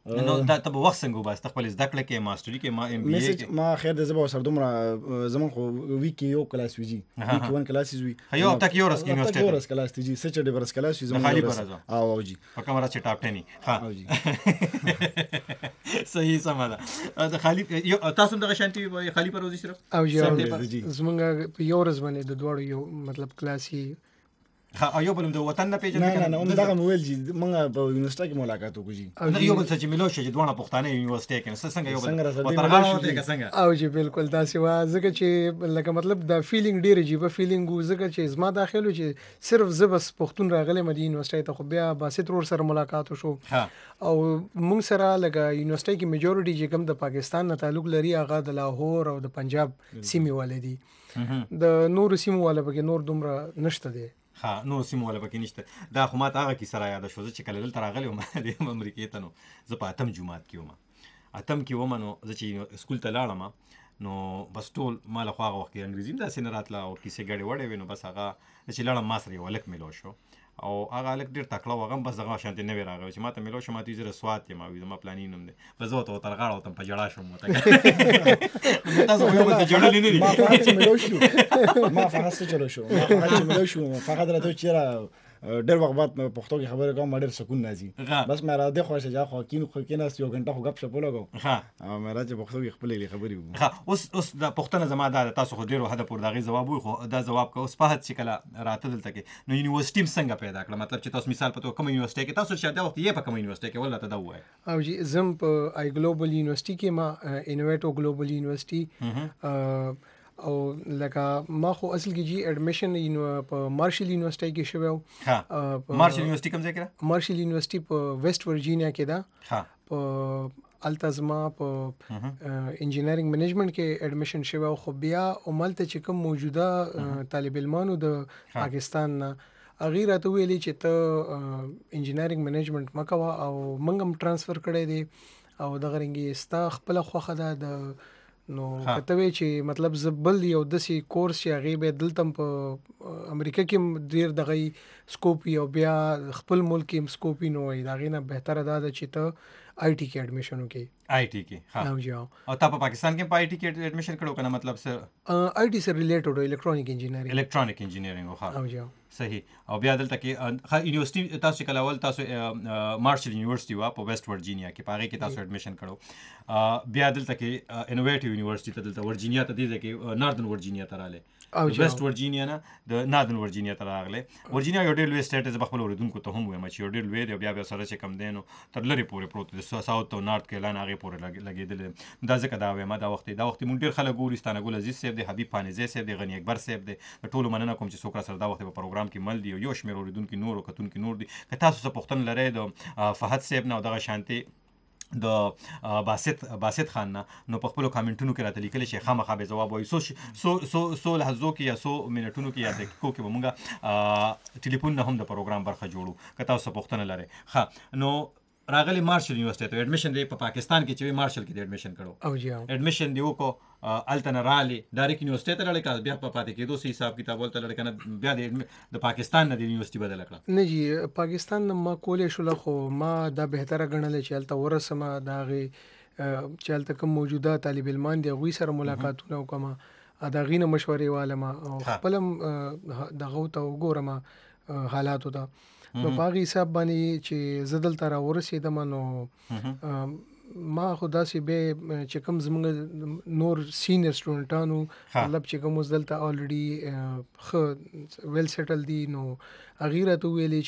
نو دا ته به وخت څنګه وباسته خپل زده کړه کې ماستري کې ما ام بي اي کې ما خیر د زبا سره دومره زمون خو ویکی یو کلاس ویجی ویکی ون کلاس وی یو تک یو رس یونیورسيټي یو رس کلاس تیجی سچ ډی برس کلاس زمون خالی برازو او او جی په کمره چې ټاپ ټن ها او جی صحیح سماده د خالی یو تاسو دغه شانتي خالی پر وځي صرف او جی زمونږ یو ورځ باندې د دوړو یو مطلب کلاسي ها یو بل د وطن نه پیژنې نه نه نه دغه مویل جی موږ په یونیورسيټي کې ملاقات وکړو جی یو بل څه چې ملو شي چې دوه پښتانه یونیورسيټي کې څنګه یو بل وترغاړو ته څنګه او جی بالکل دا سی وا زګه چې لکه مطلب دا فیلینګ ډیر جی په فیلینګ زګه چې زما داخلو چې صرف زبس پښتون راغله مدي یونیورسيټي ته خو بیا باسط ور سره ملاقات وشو او موږ سره لکه یونیورسيټي کې میجورټي چې کوم د پاکستان نه تعلق لري هغه د لاهور او د پنجاب سیمې والدي د نور سیمو والا پکې نور دومره نشته دي ها نو سیمو ولا پکې نشته دا خو ماته هغه کی سره یاد شو چې کله دلته راغلی وم د امریکای ته نو زه په اتم جمعات کې وم اتم کې وم نو زه چې سکول ته لاړم نو بس ټول مال خو هغه وخت کې انګریزي دا سین راتله او کیسه غړې وړې وینو بس هغه چې لاړم ما سره یو لک ملو شو او هغه لک ډیر تکړه وغم بس دغه شانتي نه راغی چې ماته ملو شو ماته زره سوات یم او ما پلانین هم دي بس زه ته ترغاړ او تم په جړا شوم ته تاسو یو ته جړلې نه دي ما فقط ملو شو ما فقط چلو شو ما فقط ملو شو فقط راته چیرې ډېر وخت بعد پښتو کې خبرې کوم ډېر سکون راځي بس مې را ده خوښه جا خو کین خو کیناس یو غنټه خو غب شپ لګو ها مې راځي پښتو کې خپلې خبرې وو ها اوس اوس د پښتنه زما دا تاسو خو ډېر وحده پر دغه جواب وي خو دا جواب کو اوس په هڅه کله راته دلته کې نو یونیورسيټي څنګه پیدا کړل مطلب چې تاسو مثال په کوم یونیورسيټي کې تاسو چې دا وخت یې په کوم یونیورسيټي کې ولته دا وای او جی زم په آی ګلوبل یونیورسيټي کې ما انویټو ګلوبل یونیورسيټي او لکه ما خو اصل کې جی اډمیشن په مارشل یونیورسيټي کې شوی ها مارشل یونیورسيټي کوم ځای کې مارشل یونیورسيټي په ویسټ ورجینیا کې ده ها په التزما په انجینرینګ منیجمنت کې اډمیشن شوی خو بیا عملته چې کوم موجوده طالب علمانو د پاکستان نه اغه راته ویلي چې ته انجینرینګ منیجمنت مکوا او منګم ترانسفر کړی دی او د غرنګي ستا خپل خوخه ده د نو کته وی چې مطلب زبل یو دسی کورس یا غیبه دلتم په امریکا کې ډیر دغه سکوپ یو بیا خپل ملک کې سکوپ نو وي دا غینه بهتره ده چې ته آی ټی کې اډمیشن وکې آی ټی کې ها او جاو او تا په پاکستان کې آی ټی کې اډمیشن کړو کنه مطلب سر آی ټی سره ریلیټډ الکترونیک انجینرینګ الکترونیک انجینرینګ ها او جاو صحیح او بیا دلته کې یونیورسيټي تاسو کله ول تاسو مارشل یونیورسيټي وا په ویسټ ورجینیا کې پاره کې تاسو اډمیشن کړو بیا دلته کې انوویټیو یونیورسيټي ته دلته ورجینیا ته دی کې ناردن ورجینیا ته رااله او ویسټ ورجینیا نه د ناردن ورجینیا ته راغله ورجینیا یو ډېر لوی سټیټ از خپل اوریدونکو ته هم وایم چې یو ډېر لوی دی بیا بیا سره چې کم دینو تر لری پورې پروت دی ساوث او نارت کیرلاین هغه پورې لګیدل دا ځکه دا وایم دا وخت دا وخت مونږ ډېر خلک ګورستانه ګول عزیز صاحب دی حبیب پانیزه صاحب دی غنی اکبر صاحب دی ټول مننه کوم چې څوک سره دا وخت په پروګرام کې مل دی یو شمیر اوریدونکو نور او کتونکو نور دی که تاسو څه پښتون لرئ د فهد صاحب نه دغه شانتي د باسط باسط خان نه نو په خپل کامنټونو کې راته لیکل شي خامخا به جواب وایي سو سو سو سو لحظو کې یا سو منټونو کې یا دقیقو کې به مونږه ټلیفون نه هم د پروګرام برخه جوړو که تاسو پښتنه لرئ ها نو راغلی مارشل یونیورسيټي ته اډمیشن دی په پاکستان کې چې مارشل کې اډمیشن کړو او جی اډمیشن دی وکړو التن رالی ډایرکټ یونیورسيټي ته لړ کړه بیا په پاتې کېدو سي حساب کتاب ولته لړ کنه بیا د پاکستان نه د یونیورسيټي بدل کړه نه جی پاکستان ما کولې شو خو ما دا بهتره غنل چې الته ورسمه دا غي چې الته کوم موجوده طالب علمان دی غوي سره ملاقاتونه وکم دا غینه مشورې والما او خپلم دغه ته وګورم حالات وته نو باغی صاحب باندې چې زدل تر ورسېدم نو ما خدا سي به چې کوم زموږ نور سینیئر سټوډنټانو مطلب چې کوم زدلته الریډي خ ویل سیټل دي نو اغیره تو ویلې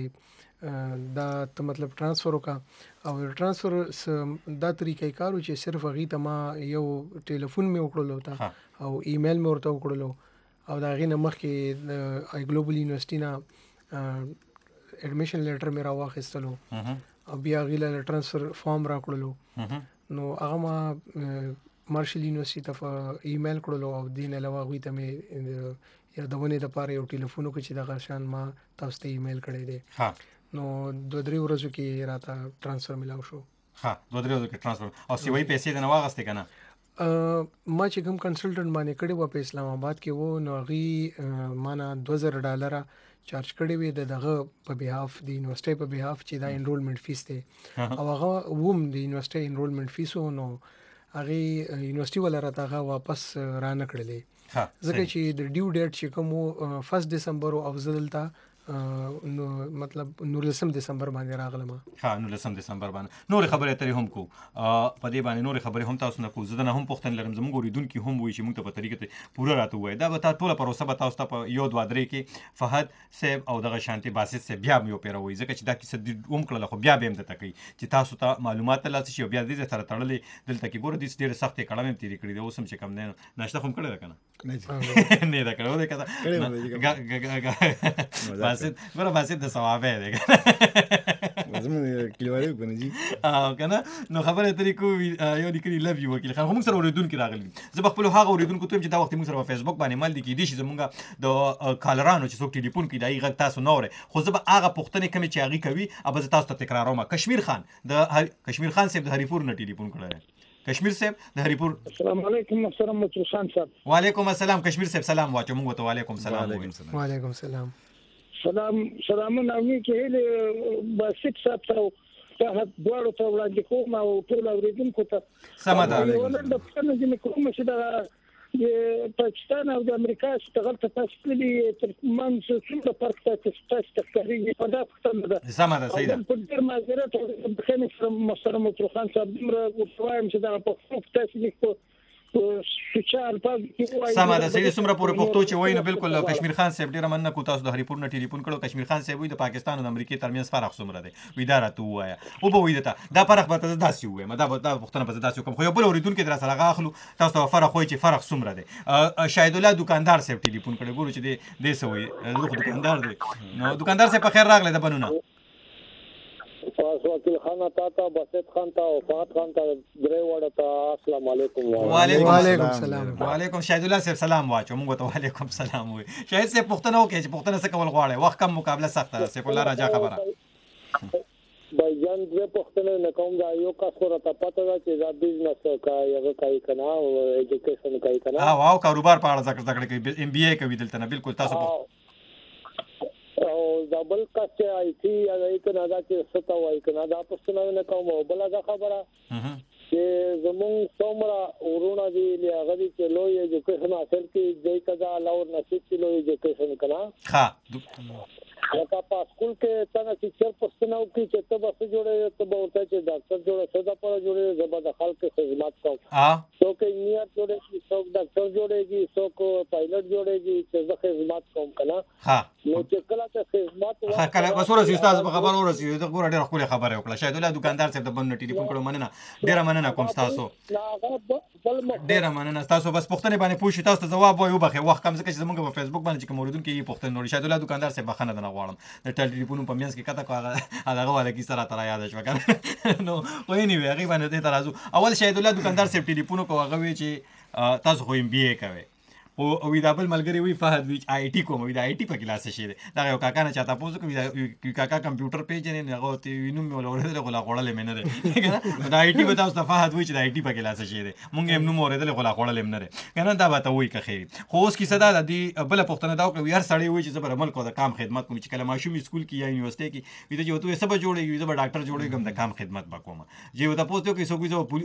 چې دا ته مطلب ترانسفر وکا او ترانسفر دا طریقې کارو چې صرف اغه ته ما یو ټلیفون می وکړلو تا او ایمیل می ورته وکړلو او دا غینه مخکې آی ګلوبل یونیورسيټي نه اډمیشن لیټر مې راواخیستلو او بیا غیله ترانسفر فارم را کړلو نو هغه ما مارشل یونیورسيټي ته ایمیل کړلو او دین علاوه غوي ته مې یادونه د پاره یو ټلیفون کو چې د غشان ما تاسو ته ایمیل کړی دی نو دوه درې ورځې کې راته ترانسفر ملاو شو ها دوه درې ورځې کې ترانسفر او سی وای پیسې د نواغسته کنه ما چې کوم کنسلټنټ باندې کړی و په اسلام آباد کې وو نو غي معنا دوه زره ډالر چارج کړی وي د دغه په بیهاف د یونیورسيټي په بیهاف چې دا انرولمنت فیس دی او هغه ووم د یونیورسيټي انرولمنت فیس نو هغه یونیورسيټي ولا راته واپس را نه کړلې ځکه چې د ډیو ډیټ چې کوم فرست دسمبر او افضلتا نو مطلب نولسم دسمبر باندې راغلم. ها نولسم دسمبر باندې نور خبرې ترې هم کو په دې باندې نور خبرې هم تاسو نه کو زه نه هم پوښتنه لرم زموږ اوریدونکو هم وایي چې موږ ته په طریقې پوره راته وایي دا به تاسو ټول پروسه به تاسو ته په یو دوه درې کې فهد صاحب او دغه شانتي باسط صاحب بیا یو پیروي ځکه چې دا کیسه د اوم کړل خو بیا به هم د تکي چې تاسو ته معلومات ترلاسه شي بیا دې سره تړلې دلته کې ګوره دې ډېر سخت کړه مې تیری کړی دی اوس هم چې کم نه ناشته هم کړی کنه نه دا کړو دې کړه باسط ګوره باسط د ثواب دی زموږ کلیوالي کنه جی او کنه نو خبره ترې کو یو لیکلي لوف یو وکیل خان موږ سره اوریدونکو راغلي زه خپل هغه اوریدونکو ته چې دا وخت موږ سره په فیسبوک باندې مال دي کې دي چې زمونږ د کالرانو چې څوک ټلیفون کوي دای غږ تاسو نور خو زه به هغه پوښتنه کوم چې هغه کوي اب زه تاسو ته تکراروم کشمیر خان د کشمیر خان صاحب د هریپور نه ټلیفون کړی کشمیر صاحب د هریپور. السلام علیکم محترم متر خان صاحب. وعلیکم السلام کشمیر صاحب سلام واچو موږ ته وعلیکم السلام. وعلیکم السلام. سلام سلامونه امي کې له باسط صاحب ته ته دوړو ته وړاندې کوم او ټول اوریدونکو ته سم ده ولر د پښتنو چې کوم چې د پاکستان او د امریکا څخه ته تاسو کلی تر منځ څومره فرق تاسو تاسو تخریږي په دا پښتنه ده سم ده صحیح ده په ډیر معذرت بخنه سره محترم متر خان صاحب دمر وایم چې دا په خپل تاسو کې سوچال پاږي سم ده صحیح څومره پورې پښتو چې وای نو بالکل کشمیر خان صاحب ډیر مننه کو تاسو د هریپور نه ټلیفون کړو کشمیر خان صاحب وي د پاکستان او د امریکای ترمنځ فرق څومره دی وې دا راته وایا او به وې دا دا فرق به تاسو داسې وې ما دا دا پښتنه به داسې کوم خو یو بل اوریدونکو در سره غاخلو تاسو ته فرق وای چې فرق څومره دی شاهد الله دکاندار صاحب ټلیفون کړو ګورو چې دې دې سوې دغه دکاندار دی نو دکاندار صاحب په خیر راغله د بنونه تاسو وکیل خان ته باسط خان ته او فهد خان ته درې وړه ته السلام علیکم. وعلیکم السلام. وعلیکم شاهد الله صاحب سلام واچو موږ ته وعلیکم السلام وي شاهد صاحب پښتنه وکړي چې پښتنه څه کول غواړي وخت کم مقابله سخته ده سیف الله راجا خبره بایجان دې پښتنه نه کوم دا یو کا سره ته پته ده چې دا بزنس کوي هغه کوي کنه او ایجوکیشن کوي کنه او او کاروبار په اړه ذکر ذکر کوي ام بي اي کوي دلته نه بالکل تاسو او ډبل کاست آی ټي هغه کنه دا چې ستا وای کنه دا پښتنه نه کوم بل دا خبره چې زمون څومره ورونه دي هغه دي چې لوی ایجوکیشن حاصل کړي دای کدا لاور نصیب چې لوی ایجوکیشن کنه ها لکه په سکول کې څنګه ټیچر پښتنه او کې چې ته بس جوړه ته به ورته چې ډاکټر جوړه ساده پر جوړه زبر د خلک خدمت کوم ها څوک انجینر جوړه څوک ډاکټر جوړيږي څوک پایلټ جوړيږي چې زه خدمت کوم کنه ها نو چې کله ته خدمت ها کله وسوره استاد په خبر ورسېږي ته ګوره ډېر خپل خبره وکړه شاید الله دکاندار صاحب د بن ټلیفون کړو مننه ډېر مننه کوم تاسو ډېر مننه تاسو بس پښتنه باندې پوښتنه تاسو جواب وایو بخې وخت کم ځکه چې زموږ په فیسبوک باندې چې موریدون کې پښتنه نور شاید الله دکاندار صاحب بخنه نه غواړم د ټلیفون په میانس کې کته کوه هغه والا کی سره تر یاد شو کنه نو وای نه وی هغه باندې ته راځو اول شاید الله دکاندار صاحب ټلیفون کوه هغه وی چې تاسو خو ام بي اي کوي او وی دا بل ملګری وی فهد وی آی ټی کوم وی دا آی ټی په کلاس شي دا یو کاکا نه چاته پوسو کوي دا کاکا کمپیوټر پیج نه هغه تی وینم مول اوریدل غلا غړل مې نه ده دا آی ټی به تاسو فهد وی چې دا آی ټی په کلاس شي مونږ هم نو اوریدل غلا غړل مې نه ده کنه دا به ته وی که خیر خو اوس کی صدا د بل پښتنه دا کوي هر سړی وی چې زبر عمل کو دا کام خدمت کوم چې کله ماشوم سکول کې یا یونیورسيټي کې وی ته جو ته سبا جوړي زبر ډاکټر جوړي کوم دا کام خدمت وکوم چې وتا پوسټو کې سو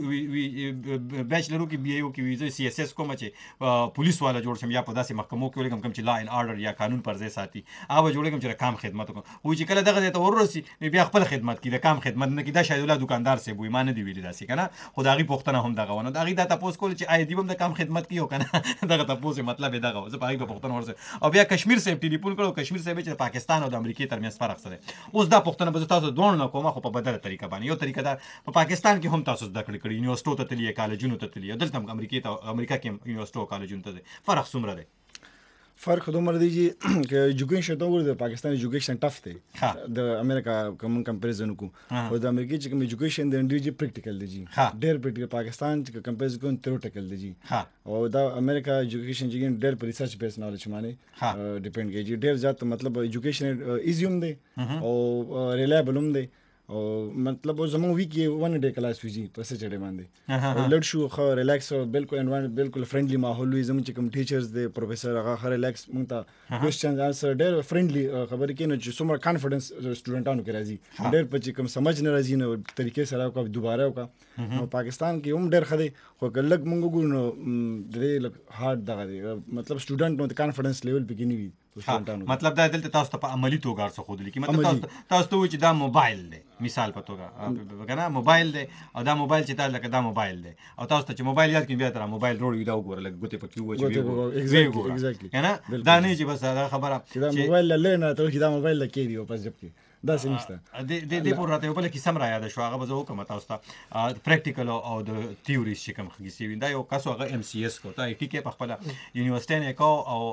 کوی بیچلرو کې بي ای او کې وی سی اس اس کوم چې پولیس والا جوړ شم یا په داسې محکمو کې ولګم کوم چې لا ان آرډر یا قانون پر ځای ساتي هغه جوړ کوم چې کام خدمت وکم و چې کله دغه ته ورسي بیا خپل خدمت کې د کام خدمت نه کې دا شاید الله دکاندار سه بو ایمان دی ویل داسې کنه خدایي پښتنه هم دغه ونه دغه د تاسو کول چې آی دی هم د کام خدمت کیو کنه دغه تاسو مطلب دغه زه پای په پښتنه ورسه او بیا کشمیر سه ټلیفون کړو کشمیر سه چې پاکستان او د امریکای ترمنځ فرق څه اوس دا پښتنه به تاسو دوه نه کومه خو په بدله طریقه باندې یو طریقه دا په پاکستان کې هم تاسو د کړی کړی یونیورسيټو ته تللی کالجونو ته تللی دلته هم امریکای ته امریکا کې یونیورسيټو کالجونو ته فرق څومره دی فرق خو دومره دی چې که ایجوکیشن ته وګورئ د پاکستان ایجوکیشن ټف دی د امریکا کوم کمپیریزن کو او د امریکای چې کوم ایجوکیشن دی ډیر پریکټیکل دی جی ډیر پریکټیکل پاکستان چې کمپیریزن کو تھیوریټیکل دی جی او دا امریکا ایجوکیشن چې ډیر په ریسرچ بیس نالج باندې ډیپند کیږي ډیر زیات مطلب ایجوکیشن ایزی هم دی او ریلایبل هم دی او مطلب زموږ وی کې ون ډے کلاس ویږي په څه چړې باندې لړ شو خو ریلیکس بالکل انوایرنمنت بالکل فرندلی ماحول وي زموږ چې کوم ټیچرز دی پروفیسور هغه خو ریلیکس مونږ ته کوېسچنز انسر ډېر فرندلی خبرې کوي نو چې څومره کانفیډنس سټوډنټانو کې راځي ډېر په چې کوم سمجھ نه راځي نو طریقې سره وکړه دوباره وکړه نو پاکستان کې هم ډېر ښه دی خو که لږ مونږ وګورو نو ډېر لږ هارډ دغه دی مطلب سټوډنټ نو د کانفیډنس لیول پکې نه وي مطلب دا دلته تاسو ته په عملی توګه ارڅ خو دي مطلب تاسو تاسو ته چې دا موبایل دی مثال په توګه کنه موبایل دی او دا موبایل چې تاسو لکه دا موبایل دی او تاسو ته چې موبایل یاد کړئ بیا تر موبایل روړ وي دا وګوره لکه ګوتې پکې و چې ایگزیکټلی کنه دا نه چې بس دا خبره چې دا موبایل لنه ته چې دا موبایل لکې دی او پس جب کې دا څه نشته د د د پور راته یو بل کیسه را یاد شو هغه به زه کوم تاسو ته پریکټیکل او د تیوري چې کوم خګي وي دا یو کاسو هغه ام سی اس کو ته ټی کې په خپل یونیورسيټي نه کو او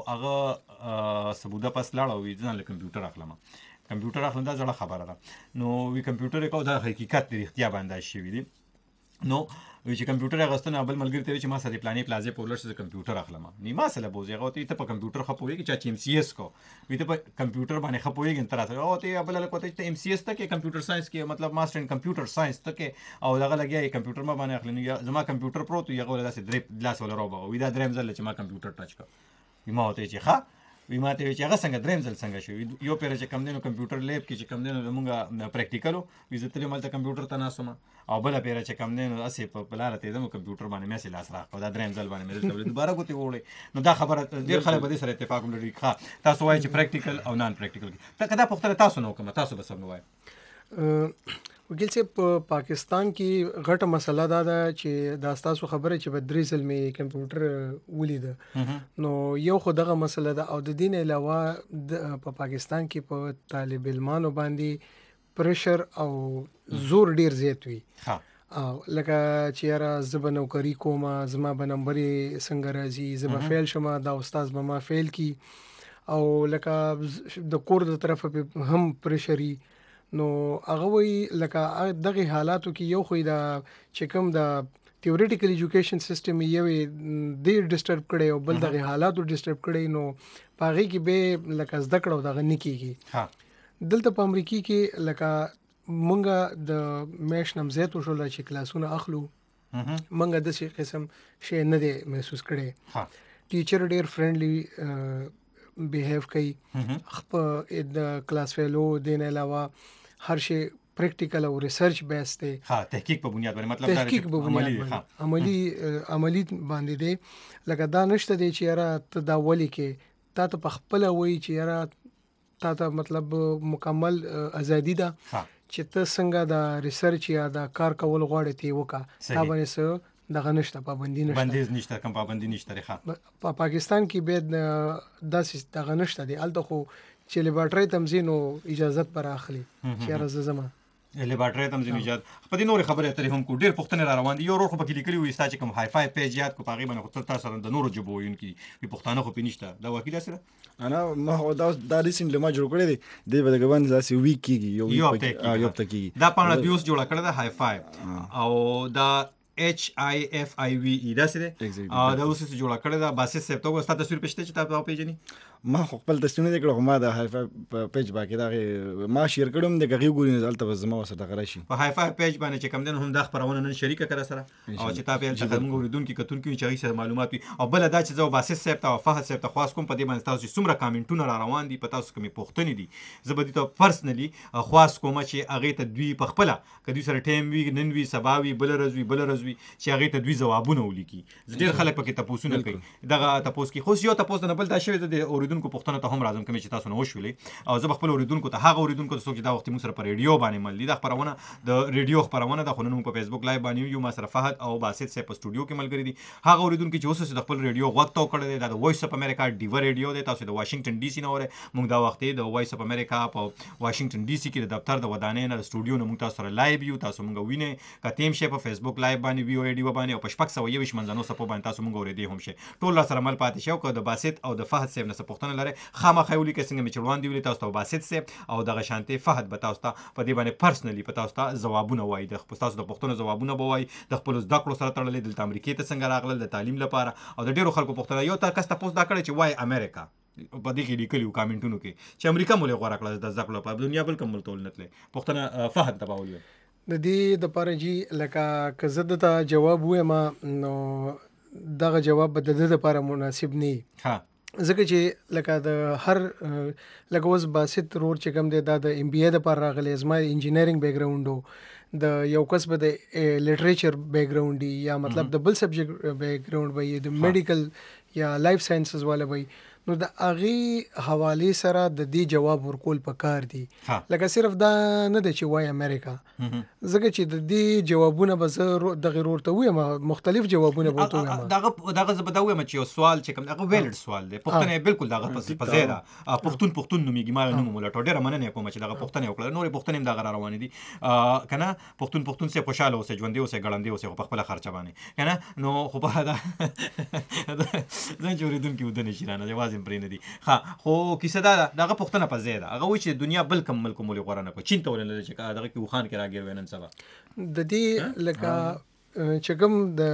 هغه سبوده پس لاړ او ځان له کمپیوټر اخلم کمپیوټر اخلم دا ځړه خبره ده نو وی کمپیوټر کو دا حقیقت دی اختیار باندې شي وی نو چې کمپیوټر غستنه بل ملګری ته چې ما سره پلانې پلازې په ولر چې کمپیوټر اخلم نو ما سره بوزي غوتی ته په کمپیوټر خپوي چې چې ام سی اس کو وی ته په کمپیوټر باندې خپوي ګن تر او ته بل له کوته ام سی اس ته کې کمپیوټر ساينس کې مطلب ماستر ان کمپیوټر ساينس ته کې او دغه لګیا کمپیوټر ما باندې اخلنی زما کمپیوټر پرو ته یو ولدا سي درې لاس ولا روبا وی دا دریم ځل چې ما کمپیوټر ټچ کړ ما ته چې ښه وی ماته چې هغه څنګه دریم ځل څنګه شو یو پیر چې کم دینو کمپیوټر لیب کې چې کم دینو موږ پریکټیکلو وی زه تل مالته کمپیوټر ته ناسوم او بل پیر چې کم دینو اسې په بلاره ته زمو کمپیوټر باندې مې لاس راخو دا دریم ځل باندې مې ته دوباره کوتي وړي نو دا خبره ډیر خلک به سره اتفاق لري ښه تاسو وایي چې پریکټیکل او نان پریکټیکل ته کدا پختره تاسو نو کوم تاسو به سم وایي وکیل صاحب په پاکستان کې غټه مسله دا ده چې دا تاسو خبره چې په درې ځل مې کمپیوټر ولید نو یو خو دغه مسله ده او د دین علاوه په پاکستان کې په طالب علمانو باندې پریشر او زور ډیر زیات وي او لکه چې را زب نوکری کوم زما به نمبرې څنګه راځي زما فیل شمه دا استاد به ما فیل کی او لکه د کور د طرفه هم پریشري نو هغه وی لکه دغه حالاتو کې یو خو دا چې کوم دا تیوریټیکل ایجوکیشن سیستم یو ډیر ډیسټرب کړي او بل دغه حالاتو ډیسټرب کړي نو پاغي کې به لکه زده کړو دغه نکېږي دلته په امریکا کې لکه مونږه د میش نم زیاتو شول چې کلاسونه اخلو مونږه د شي قسم شی نه دی محسوس کړي ټیچر ډیر فرندلی بیهیو کوي خپل د کلاس فیلو دین علاوه هر شی پریکټیکل او ریسرچ بیس دی ها تحقیق په بنیاد باندې مطلب تحقیق په بنیاد باندې عملی عملی باندې دی لکه دا نشته دی چې یاره ته دا ولي کې تا ته په خپل وای چې یاره تا ته مطلب مکمل ازادي ده چې ته څنګه دا ریسرچ یا دا کار کول غواړې تی وکا تا باندې څه دغه نشته پابندي نشته بندیز نشته کوم پابندي نشته ښه په پاکستان کې به داسې دغه نشته دی الته خو چې لیبارټری تمزین او اجازه پر اخلي چې راز زما لیبارټری تمزین اجازه په دې نور خبره اترې هم کو ډیر پښتنه را روان دي یو روخ په کې لیکلي وي ستا چې کوم هاي فای پیج یاد کو پاغي باندې خو تاسو سره د نورو جبو یون کې په پښتانه خو پینشته دا وکیل سره انا ما هو دا دا ریسنټلی ما جوړ کړی دی د بده غوان داسې ویک کیږي یو ویک یو پته کیږي دا پاڼه بیوس جوړ کړل دا هاي فای او دا H I F I V E دا څه دی او دا اوس څه جوړ کړی دا باسي سپټو کو ستاسو تصویر پښته چې تاسو پیژني ما خپل تصویر نه کړو ما دا هاي فای پیج باندې دا ما شیر کړم د غي ګوري نه البته زما وسه دغه راشي په هاي فای پیج باندې چې کم دین هم د خبرونه نن شریک کړه سره او چې تاسو په ځکه موږ ورېدون کې کتون کې چې سره معلومات وي او بل دا چې زو باسي سپټ او فهد سپټ خاص کوم په دې باندې تاسو څومره کامنټونه را روان دي په تاسو کومې پوښتنې دي زبدي ته پرسنلی خاص کوم چې هغه ته دوی په خپل کدي سره ټیم وی نن وی سباوي بل رزوي بل رزوي چې هغه ته دوی جوابونه ولیکي ډیر خلک پکې تاسو نه کوي دغه تاسو کې خو یو تاسو نه بل دا شوی د اوریدونکو پښتنه ته هم راځم کوم چې تاسو نه وشولې او زه خپل اوریدونکو ته هغه اوریدونکو ته څوک دا وخت موږ سره په ریډیو باندې ملي د خبرونه د ریډیو خبرونه د خونونو په فیسبوک لایو باندې یو ما سره فهد او باسط سه په سټوډیو کې ملګری دي هغه اوریدونکو چې اوس د خپل ریډیو وخت تو کړی دی د وایس اف امریکا ډیو ریډیو دی تاسو د واشنگټن ډي سي نه وره موږ دا وخت د وایس اف امریکا په واشنگټن ډي سي کې د دفتر د ودانې نه سټوډیو نه موږ تاسو سره لایو یو تاسو موږ وینئ کتیم شي په فیسبوک لایو باندې ویو ایډیو باندې او په شپږ سوه یویشت منځنو سپو باندې تاسو موږ اوریدي هم شي ټول سره مل پاتې شو کو د باسط او د فهد سیب نه سپوښتنه لري خامخا ویلي کې څنګه می چړوان دی ویلي تاسو ته باسط سیب او د غشانتي فهد به تاسو ته په دې باندې پرسنلی په تاسو ته جوابونه وایي د خپل تاسو د پښتنو جوابونه به وایي د خپل زده کړو سره تړلې د امریکا ته څنګه راغلل د تعلیم لپاره او د ډیرو خلکو پښتنه یو تا کس تاسو دا کړی چې وای امریکا په دې کې لیکلي کامنټونو کې چې امریکا مولې غوړه کړه د ځکړو په دنیا بل کوم ملک ولنتلې پښتنه فهد تباول د دې د پاره جی لکه که زه ته جواب وایم نو دغه جواب به د دې لپاره مناسب نه ها ځکه چې لکه د هر لکه اوس باسط رور چې کوم دی دا د ایم بي اے د پر راغلی زما انجینیرینګ بیک ګراوند د یو کس به د لټریچر بیک ګراوند یا مطلب د بل سبجیکټ بیک ګراوند به د میډیکل یا لایف ساينسز والا به نو د اغي حواله سره د دې جواب ورکول پکار دي لکه صرف دا نه د چې وای امریکا ځکه چې د دې جوابونه به زه د غیرور ته وایم مختلف جوابونه به تو وایم دغه دغه زبده وایم چې سوال چې کوم دغه ویلډ سوال دی پښتنه بالکل دغه پس پزیدا پښتون پښتون نوميږي ما نوم مولا ټوډه مننه کوم چې دغه پښتنه وکړه نورې پښتنه دغه روان دي کنه پښتون پښتون سه خوشاله اوسه ژوند دی اوسه ګړندې اوسه په خپل خرچه باندې کنه نو خو په دا زه جوړیدون کې ودنه شيرانه جواز پرې نه دي ها خو کیسه دا دغه پښتنه په زیاده هغه و چې دنیا بل کم ملک مولي غوړنه کو چین ته ولنه چې دغه کې وخان کې راګیر وینن سبا د دې لکه چې کوم د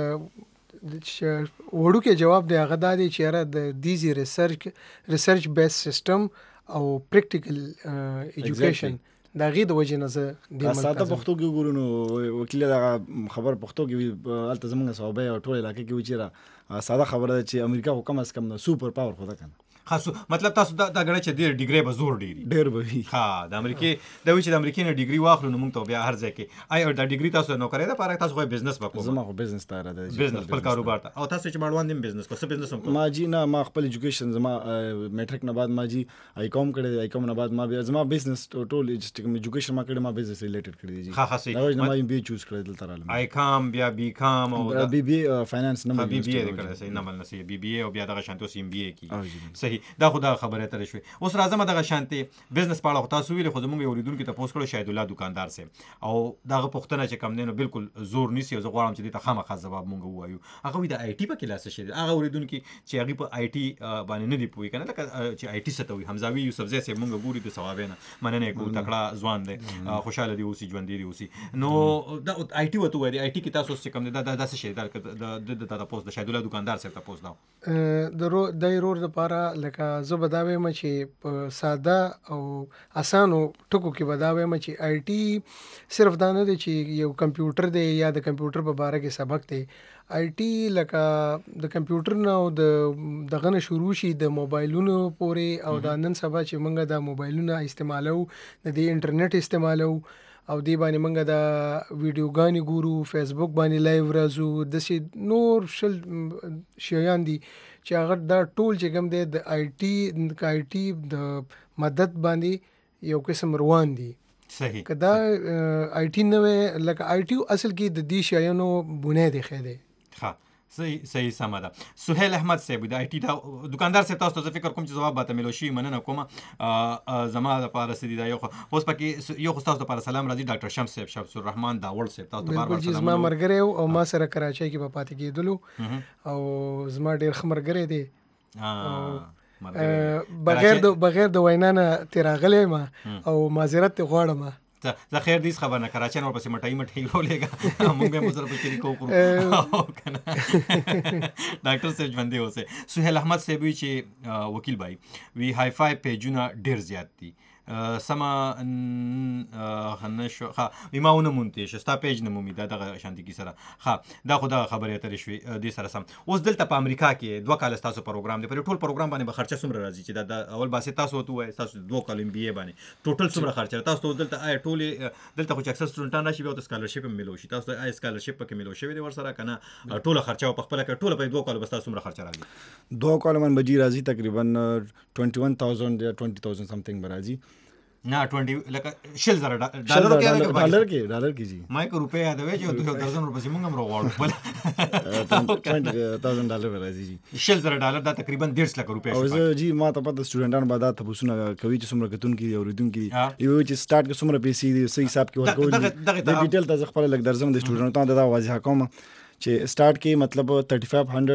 وړو کې جواب دی هغه د چې را د دیزي ریسرچ ریسرچ بیس سیستم او پریکټیکل ایجوکیشن دا غي د وجه نه زه د ساده پښتو کې ګورونو وکیل دا خبر پښتو کې الته زمونږ صوبې او ټول علاقې کې وچیرا ساده خبره چې امریکا حکم اس کم سوپر پاور خو دا کنه خاص مطلب تاسو دا غړ چې ډیر ډیګری به زور ډیری ډیر به وي ها د امریکای د وچې د امریکای نه ډیګری واخلو نو موږ ته بیا هر ځای کې آی او دا ډیګری تاسو نو کوي دا پاره تاسو خو بزنس وکړو زما خو بزنس تاره ده بزنس خپل کاروبار ته او تاسو چې ماړوان دیم بزنس کو څه بزنس هم ما جی نه ما خپل ایجوکیشن زما میټریک نه بعد ما جی آی کوم کړی آی کوم نه بعد ما زما بزنس ټول ایجوکیشن ما کړی ما بزنس ریلیټډ کړی جی ها ها سي دا وجه ما بي چوز کړی دلته رااله آی کوم بیا بي کوم او بي بي فاینانس نه بي بي اې کړی سي نه مل نسي بي بي اې او بیا دغه شانتو سي ام بي اې کی صحیح دا خو دا خبره تر شوي اوس راځم دغه شانتي بزنس په اړه تاسو ویل خو زموږ اوریدونکو ته پوس کړو شاید الله دکاندار سي او دغه پښتنه چې کم نه بالکل زور نيسي او زه غواړم چې د خامخا جواب مونږ وایو هغه وی د آی ټي په کلاس شي هغه اوریدونکو چې هغه په آی ټي باندې نه دی پوي کنه لکه چې آی ټي ستوي حمزاوي یوسف زي سي مونږ ګوري د ثوابینه مننه کو تکړه ځوان دی خوشاله دی اوسې ژوند دی اوسې نو د آی ټي وته وای آی ټي کې تاسو چې کم دا د داسې شي د د د پوس د شاید الله دکاندار سره تاسو دا د رو د رور لپاره لکه زه بداوي م چې ساده او اسانو ټکو کې بداوي م چې آی ټي صرف دا نه دی چې یو کمپیوټر دی یا د کمپیوټر په اړه کې سبق دی آی ټي لکه د کمپیوټر نه او د دغه نه شروع شي د موبایلونو پورې او د نن سبا چې موږ د موبایلونو استعمالو د دې انټرنیټ استعمالو او دی باندې موږ د ویډیوګانې ګورو فیسبوک باندې لایو راځو د سي نور شل شیان دي چې هغه دا ټول چې کوم دی د آی ټي د آی ټي د مدد باندې یو قسم روان دي صحیح کدا آی ټي نو لکه آی ټي اصل کې د دې شیانو بنیاد خېده ها صحیح صحیح سم ده سہیل احمد صاحب د آی ټي دا دکاندار سے تاسو ته فکر کوم چې جواب به ملوشي مننه کوم زما لپاره سړي دا یو اوس پکې یو خو تاسو لپاره سلام راځي ډاکټر شمس صاحب شمس الرحمن داول صاحب تاسو ته بار بار سلام ما مرګره او ما سره کراچۍ کې په پاتې کېدلو او زما ډېر خمرګره دي بغیر د بغیر د وینا نه تیراغلې ما او معذرت غواړم زه خیر دې خبر نه کراچۍ نور پسې مټای مټای ولېګا موږ به مزر په شریکو کوو کنه ډاکټر صاحب ژوندې اوسه سہیل احمد صاحب چې وکیل بای وی های فای پیجونه ډیر زیات دي سما خنشو ها میماونه مونته شستا پیج نمومي دا دغه شانتي کی سره ها دا خو دا خبره اترې شوې دې سره سم اوس دلته په امریکا کې دوه کال تاسو پروګرام دی پر ټول پروګرام باندې به خرچه څومره راځي چې دا اول باسي تاسو ته وای تاسو دوه کال ام بي اي باندې ټوټل څومره خرچه تاسو دلته آی ټول دلته خو اکسس سټوډنټان راشي به سکالرشپ ملو شي تاسو آی سکالرشپ پکې ملو شي دی ور سره کنه ټول خرچه په خپل کې ټول په دوه کال بس تاسو څومره خرچه راځي دوه کال من بجی راځي تقریبا اکیس هزار یا بیس هزار سمثینګ برازي نه بیس لکه شل زره ډالر کې ډالر کې ډالر کې جی ما یک روپیا دا وی چې دوه درزن روپیا موږ هم راوړو بل بیس هزار ډالر راځي جی شل زره ډالر دا تقریبا ډیرش لک روپیا او زه جی ما ته پته سټوډنټان بعد ته بوسونه کوي چې څومره کتون کې اوریدون کې یو چې سٹارټ کې څومره پیسې دي صحیح حساب کې ورکول د ډیټیل ته خپل لګ درځم د سټوډنټانو دا واضح کوم چې سٹارټ کې مطلب پینتیس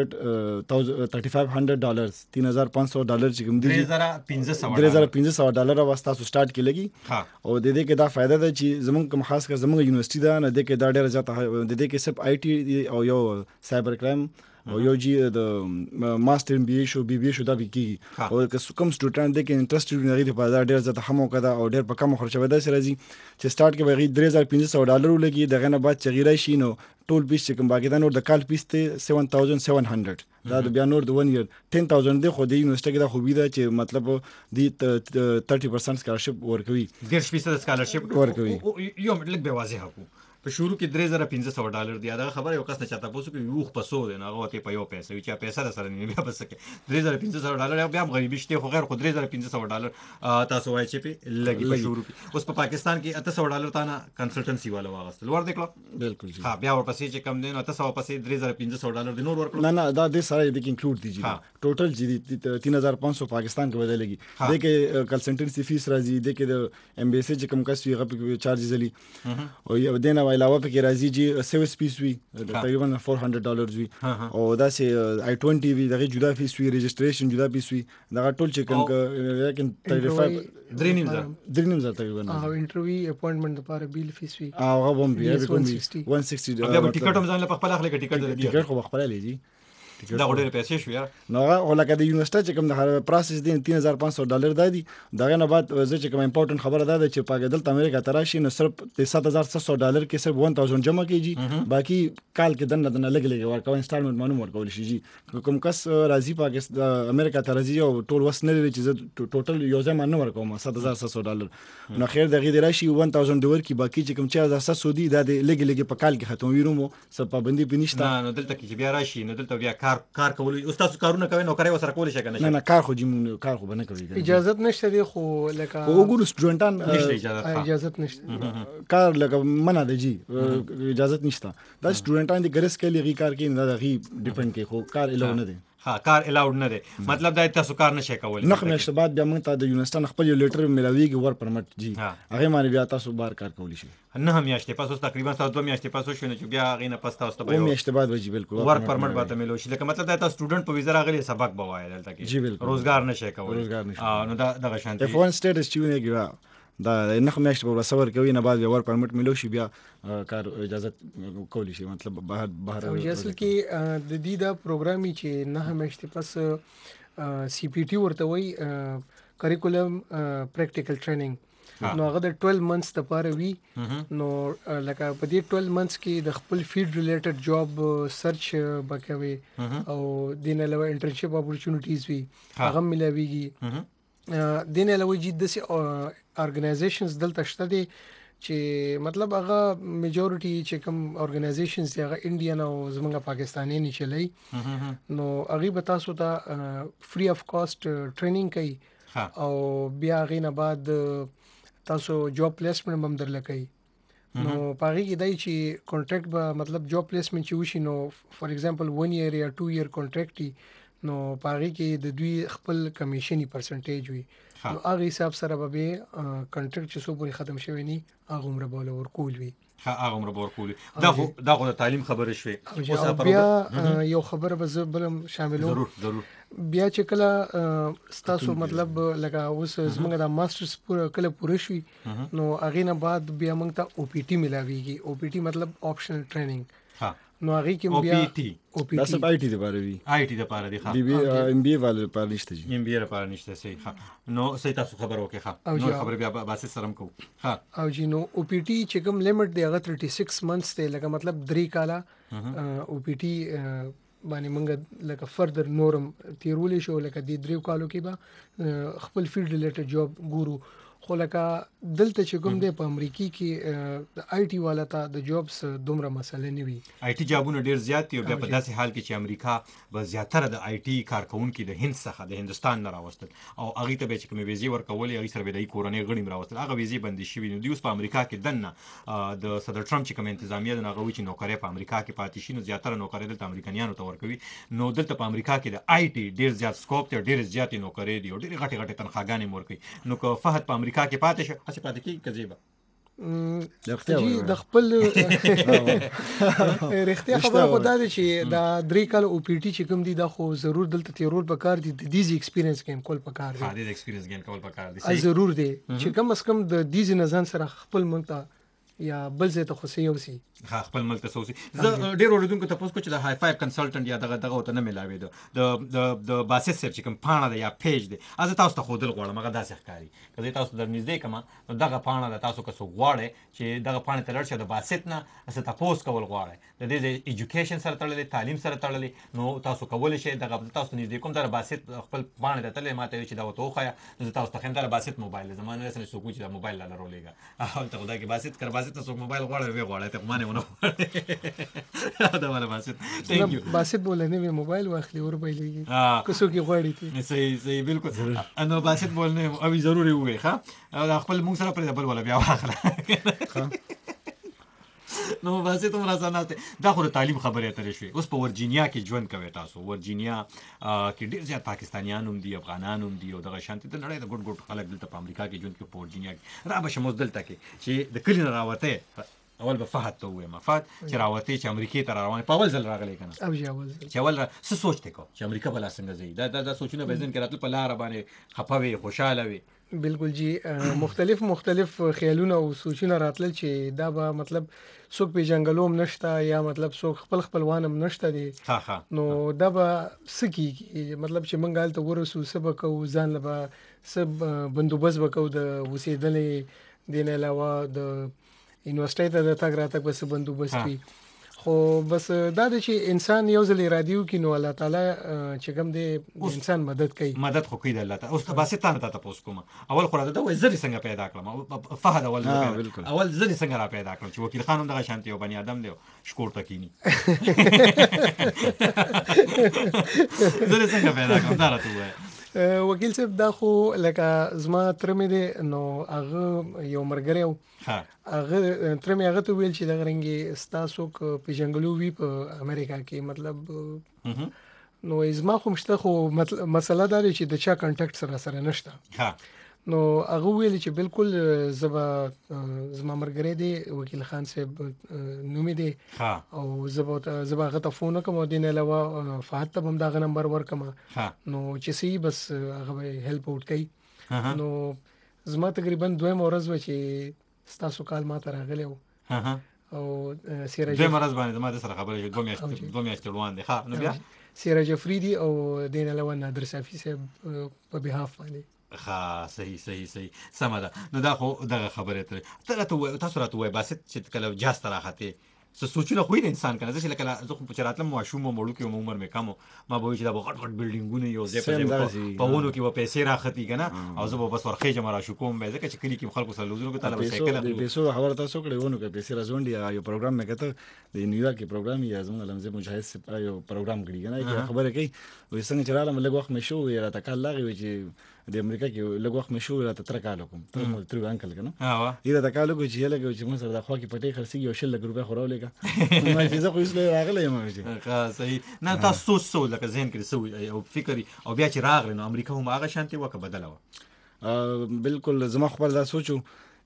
سو ډالرز تین هزار پانچ سو ډالر چې کوم دي درې هزار پنځه سوه درې هزار پنځه سوه ډالر واسطه سٹارټ کې لګي او د دې کې دا فائدہ ده چې زمونږ کوم خاص کر زمونږ یونیورسيټي ده نه د کې دا ډېر زیات د دې کې صرف آی ټي او یو سایبر کرایم او یو جی د ماستر ام بي اي شو بي بي شو دا به کیږي او که کوم سټوډنټ دی کې انټرېسټډ نه غوړي په دا ډېر زیات هم وکړه او ډېر په کم خرچه ودا سره راځي چې سٹارټ کې به درې هزار پنځه سوه ډالر ولګي دغه نه بعد چې غیره شي نو ټول پیس چې کوم باقي دا نور د کال پیس ته سیون تھاؤزنڈ سیون هنډرډ دا د بیا نور د ون ایئر ټین تھاؤزنڈ دی خو د یونیورسيټي کې دا خوبي ده چې مطلب دی ثلاثين پرسنټ سکالرشپ ورکوي ډېر فیصد سکالرشپ ورکوي یو مطلب به واضح کو په شروع کې درې زره پنځه سوه ډالر دی دا خبره یو کس نه چاته پوسو کې یو خپسو دی نه غوته په یو پیسې وی چې پیسې سره نه بیا بس کې درې زره پنځه سوه ډالر بیا غریبی شته خو غیر خو درې زره پنځه سوه ډالر تاسو وایي چې په لګي په شروع کې اوس په پاکستان کې اته سوه ډالر تانه کنسلټنسي والا واغستل ور دکړه بالکل ها بیا ورپسې چې کم دین اته سوه پسې درې زره پنځه سوه ډالر دی نور ورکړه نه نه دا د سره د انکلود دي جی ټوټل جی تین هزار پانچ سو پاکستان کې بدلېږي د کې کنسلټنسي فیس راځي د کې د ایمبیسی چې کم کس وی غو چارجز لري او یو دینه علاوه په کې راځي جی سروس فیس وی تقریبا چار سوه ډالر وی او دا سي آی بیس وی دغه جدا فیس وی رجسټریشن جدا فیس وی دغه ټول چې کوم لیکن پنځه درې نیم زره درې نیم زره تقریبا او انټرویو اپوینټمنت لپاره بیل فیس وی او هغه هم بیا کوم ایک سو شصت بیا په ټیکټ هم ځان له خپل اخلي ټیکټ درې دی ټیکټ خو خپل لې دا ډېر پیسې شو یار نو هغه لکه د یونیورسيټي چې کوم د پروسس دي تین هزار پانچ سوه ډالر دی دغه نه بعد زه چې کوم امپورټنت خبره ده چې په دلته امریکا ته راشي نو صرف سات هزار سه سوه ډالر کې صرف ایک هزار جمع کیږي باقي کال کې دنه دنه لګ لګ ورکو انسټالمنت مانو ورکول شي جی کوم کس راځي پاکستان امریکا ته راځي او ټول وس نه لري چې ټوټل یو ځای مانو ورکوم سات هزار سه سوه ډالر نو خیر دغه دی راشي ایک هزار ډالر کې باقي چې کوم چار هزار سه سوه دی د لګ لګ په کال کې ختم ویرومو سب پابندي پینشته نه نو دلته کې بیا راشي نو دلته بیا کار کار کول اوس تاسو کارونه کوي نو کوي وسره کول شي کنه نه نه کار خو جیم کار خو بنه کوي اجازه نشته دی خو لکه وګورو سټوډنټان نشته اجازه اجازه نشته کار لکه منع دی جی اجازه نشته دا سټوډنټان د ګرس کې لغي کار کې نه غي ډیپند کوي خو کار الاو نه دی ها کار الاود نه دی مطلب دا تاسو کار نشئ کولای نه خو بعد بیا موږ ته د یونیورسيټي خپل یو لیټر ملاویږي ور پرمټ جی هغه باندې بیا تاسو بار کار کولی شي نه هم میاشتې پس اوس تقریبا تاسو دوه میاشتې پس شو نه چې بیا غینه پس تاسو ته به میاشتې بعد وځي بالکل ور پرمټ به ته ملو شي لکه مطلب دا تاسو سټوډنټ په ویزا راغلی سبق بوایي دلته کې جی بالکل روزګار نشئ کولای روزګار نشئ نو دا دغه شانتي اف ون سټیټس چې ونه ګوا دا نه خو میاشتې په وسور کوي نه بعد ور پرمټ ملو شي بیا کار اجازه کولی شي مطلب بهر بهر او اصل کې د دې دا پروګرامي چې نه میاشتې پس سی پی ټي ورته وای کریکولم پریکټیکل ټریننګ نو هغه د ټویلو منثس لپاره وی نو لکه په دې ټویلو منثس کې د خپل فیلډ ریلیټډ جاب سرچ وکوي او د نه علاوه انټرنشپ اپورچونټیز وی هغه ملويږي دین علاوه جدي د ارګنایزیشنز دلته شته دي چې مطلب هغه میجورټي چې کوم ارګنایزیشنز دی هغه انډین او زمونږ پاکستاني نه چلی نو هغه به تاسو ته فری اف کاست ټریننګ کوي او بیا غینه بعد تاسو جاب پلیسمنت هم درلکې نو پاره کې دای چې کانټریکټ به مطلب جاب پلیسمنت چې وشي نو فار ایگزامپل ون ایئر یا ټو ایئر کانټریکټ نو پاره کې د دوی خپل کمیشنی پرسنټیج وي نو هغه حساب سره به کانټریکټ چې څو پورې ختم شوی ني هغه عمر بوله ورکول وي ها هغه عمر به ورکول دا خو دا خو د تعلیم خبره شوي اوس بیا یو خبره به زه بلم شاملو ضرور ضرور بیا چې کله ستاسو مطلب لکه اوس زموږ د ماسترز پوره کله پوره شي نو هغه نه بعد بیا موږ ته او پی ټي ملاويږي او پی ټي مطلب آپشنل ټریننګ ها نو هغه کې بیا او پی ټي دا سب آی ټي د پاره وی آی ټي د پاره دی ها بي بي ام بي والے لپاره نشته جی ام بي لپاره نشته صحیح ها نو صحیح تاسو خبر وکي ها نو خبر بیا باسه سرم کو ها او جی نو او پی ټي چې کوم لیمټ دی هغه شکل منثس دی لکه مطلب درې کاله او پی ټي باندې موږ لکه فردر نورم تیرولې شو لکه د دریو کالو کې به خپل فیلډ ریلیټډ جاب ګورو خو لکه دلته چې کوم دی په امریکا کې د آی ټي والا ته د جابس دومره مسله نه وي آی ټي جابونه ډیر زیات دي او بیا په داسې حال کې چې امریکا به زیاتره د آی ټي کارکونکو د هند څخه د هندستان نه راوستل او هغه ته به چې کوم ویزې ورکول هغه سره به د کورنۍ غړي راوستل هغه ویزې بندي شوې نو دی اوس په امریکا کې دنه د صدر ټرمپ چې کوم انتظامیه د هغه چې نوکري په امریکا کې پاتې شي نو زیاتره نوکري د امریکایانو ته ورکوي نو دلته په امریکا کې د آی ټي ډیر زیات سکوپ دی ډیر زیات نوکري دی او ډیر غټي غټي تنخواګانې ورکوي نو که فهد په امریکا کې پاتې شي هڅه پاتې کی کزیبه د خپل رښتیا خبره خو دا دی چې دا درې کال او پی ټي چې کوم دي دا خو ضرور دلته تیرول پکار دي د دې ایکسپیرینس ګین کول پکار دي ها دې ایکسپیرینس ګین کول پکار دي صحیح ضرور دي چې کم اس کم د دې نزان سره خپل مونږ ته یا بل ځای ته خو څه یوسي ها خپل ملک ته سوسي زه ډېر اوریدونکو ته پوښتنه کوم چې د های فایو کنسلټنټ یا دغه دغه ته نه ملاوي د د د باسط سر چې کوم پاڼه ده یا پیج ده از تاسو ته خودل غواړم هغه داسې ښکاری کله تاسو در نږدې کما نو دغه پاڼه ده تاسو که څو غواړئ چې دغه پاڼه ته لړ شي د باسط نه څه تاسو کول غواړئ د دې ایجوکیشن سره تړلې تعلیم سره تړلې نو تاسو کولای شئ دغه تاسو نږدې کوم در باسط خپل پاڼه ته تللی ماته چې دا وته خو نو تاسو ته هم در باسط موبایل زمانه رسنه سو کوچ دا موبایل لا رولېګا او ته خدای کې باسط کر باسط ته سو موبایل غواړي وی غواړي ته مانه ونه دا ولا باسط ثانک یو باسط بولنه به موبایل واخلي ور بایلېږي که څوک غواړي ته صحیح صحیح بالکل انو باسط بولنه او ضروري وي ښه دا خپل موږ سره پر بل ولا بیا واخله نو باسط هم راځناته دا خو د تعلیم خبره اترې شوې اوس په ورجینیا کې ژوند کوي تاسو ورجینیا کې ډېر زیات پاکستانیان هم دي افغانان هم دي او دغه شانتي د نړۍ د ګډ ګډ خلک دلته په امریکا کې ژوند کوي په ورجینیا کې را به شموس دلته کې چې د کلی نه راوته اول به فهد ته وایم فهد چې راوته چې امریکا ته روان په اول ځل راغلی کنه او یا اول چې اول څه سوچته کو چې امریکا بل څنګه ځي دا دا سوچونه به ځین کې راتل په لار باندې خپوي خوشاله وي بالکل جی مختلف مختلف خیالونه او سوچونه راتل چې دا به مطلب څوک په جنگلوم نشته یا مطلب څوک خپل خپلوانم نشته دي ها ها نو دا به سکی مطلب چې مونږ حالت ورسو سبا کو ځان لبا سب بندوبست وکاو د وسیدلې دین علاوه د یونیورسيټي ته د تاګ راتګ بس بندوبست وي خو بس دا د چې انسان یو ځل رادیو کې نو الله تعالی چې کوم دی انسان مدد کوي مدد خو کوي د الله تعالی اوس باسط ته ته تاسو کوم اول خو راځه دا وای زری څنګه پیدا کړم فهد اول اول زری څنګه را پیدا کړم چې وکیل خانم دغه شانتي یو بنی ادم دی شکور تکینی زری څنګه پیدا کړم دا راته وای وکیل صاحب دا خو لکه زما ترمه دي نو هغه یو مرګره او هغه ترمه هغه ته ویل چې دا غرنګي ستاسو په جنگلو وی په امریکا کې مطلب نو ازما خو مشته خو مسله دا چې د چا کانټاکټ سره سره نشته نو هغه ویل چې بالکل زبا زما مرګره دي وکیل خان صاحب نومې دي او زبا زبا هغه ته فون کوم دین علاوه فهد ته هم دا نمبر ورکم نو چې سي بس هغه هیلپ اوټ کوي نو زما تقریبا دوه ورځ و چې ستاسو کال ما ته راغلی و او سیراج دوه ورځ باندې ما سره خبرې دوه میاشتې دوه میاشتې روان دي ها نو بیا سیراج افریدي او دین علاوه نادر صافي صاحب په بهاف باندې ها صحیح صحیح صحیح سم ده نو دا خو دغه خبره ته ته تاسو راته وای باسط چې کله جاست راخته څه سوچونه خو انسان کنه چې لکه زه خو په چراتله ماشوم مړو کې عمر مې کم ما به چې دا غټ غټ بلډینګونه یو ځای په ځای په ونه کې و پیسې راختی کنه او زه به بس ورخې جمع را شو کوم به ځکه چې کلی کې خلکو سره لوزونو کې طالب سایکل د پیسو خبره تاسو کړې ونه کې پیسې راځوندي یو پروګرام مې کته د نیویارک کې پروګرام یې ازمن لمزه مجاهد سپا یو پروګرام کړی کنه خبره کوي وې څنګه چې رااله لږ وخت مې شو یې را تکال لاغي چې د امریکا کې لږ وخت مې شو را تر کال کوم ته مو تر انکل کنه ها یې را تکال کوي چې لږ چې موږ سره د خوا کې پټې خرڅي یو شل روپیا خورولېګا ما چې زه خو یې راغله یم ها صحیح نه تاسو سو لکه ذهن کې سو او فکر او بیا چې راغله نو امریکا هم هغه شانتي وکړه بدلوه بالکل زما خپل دا سوچو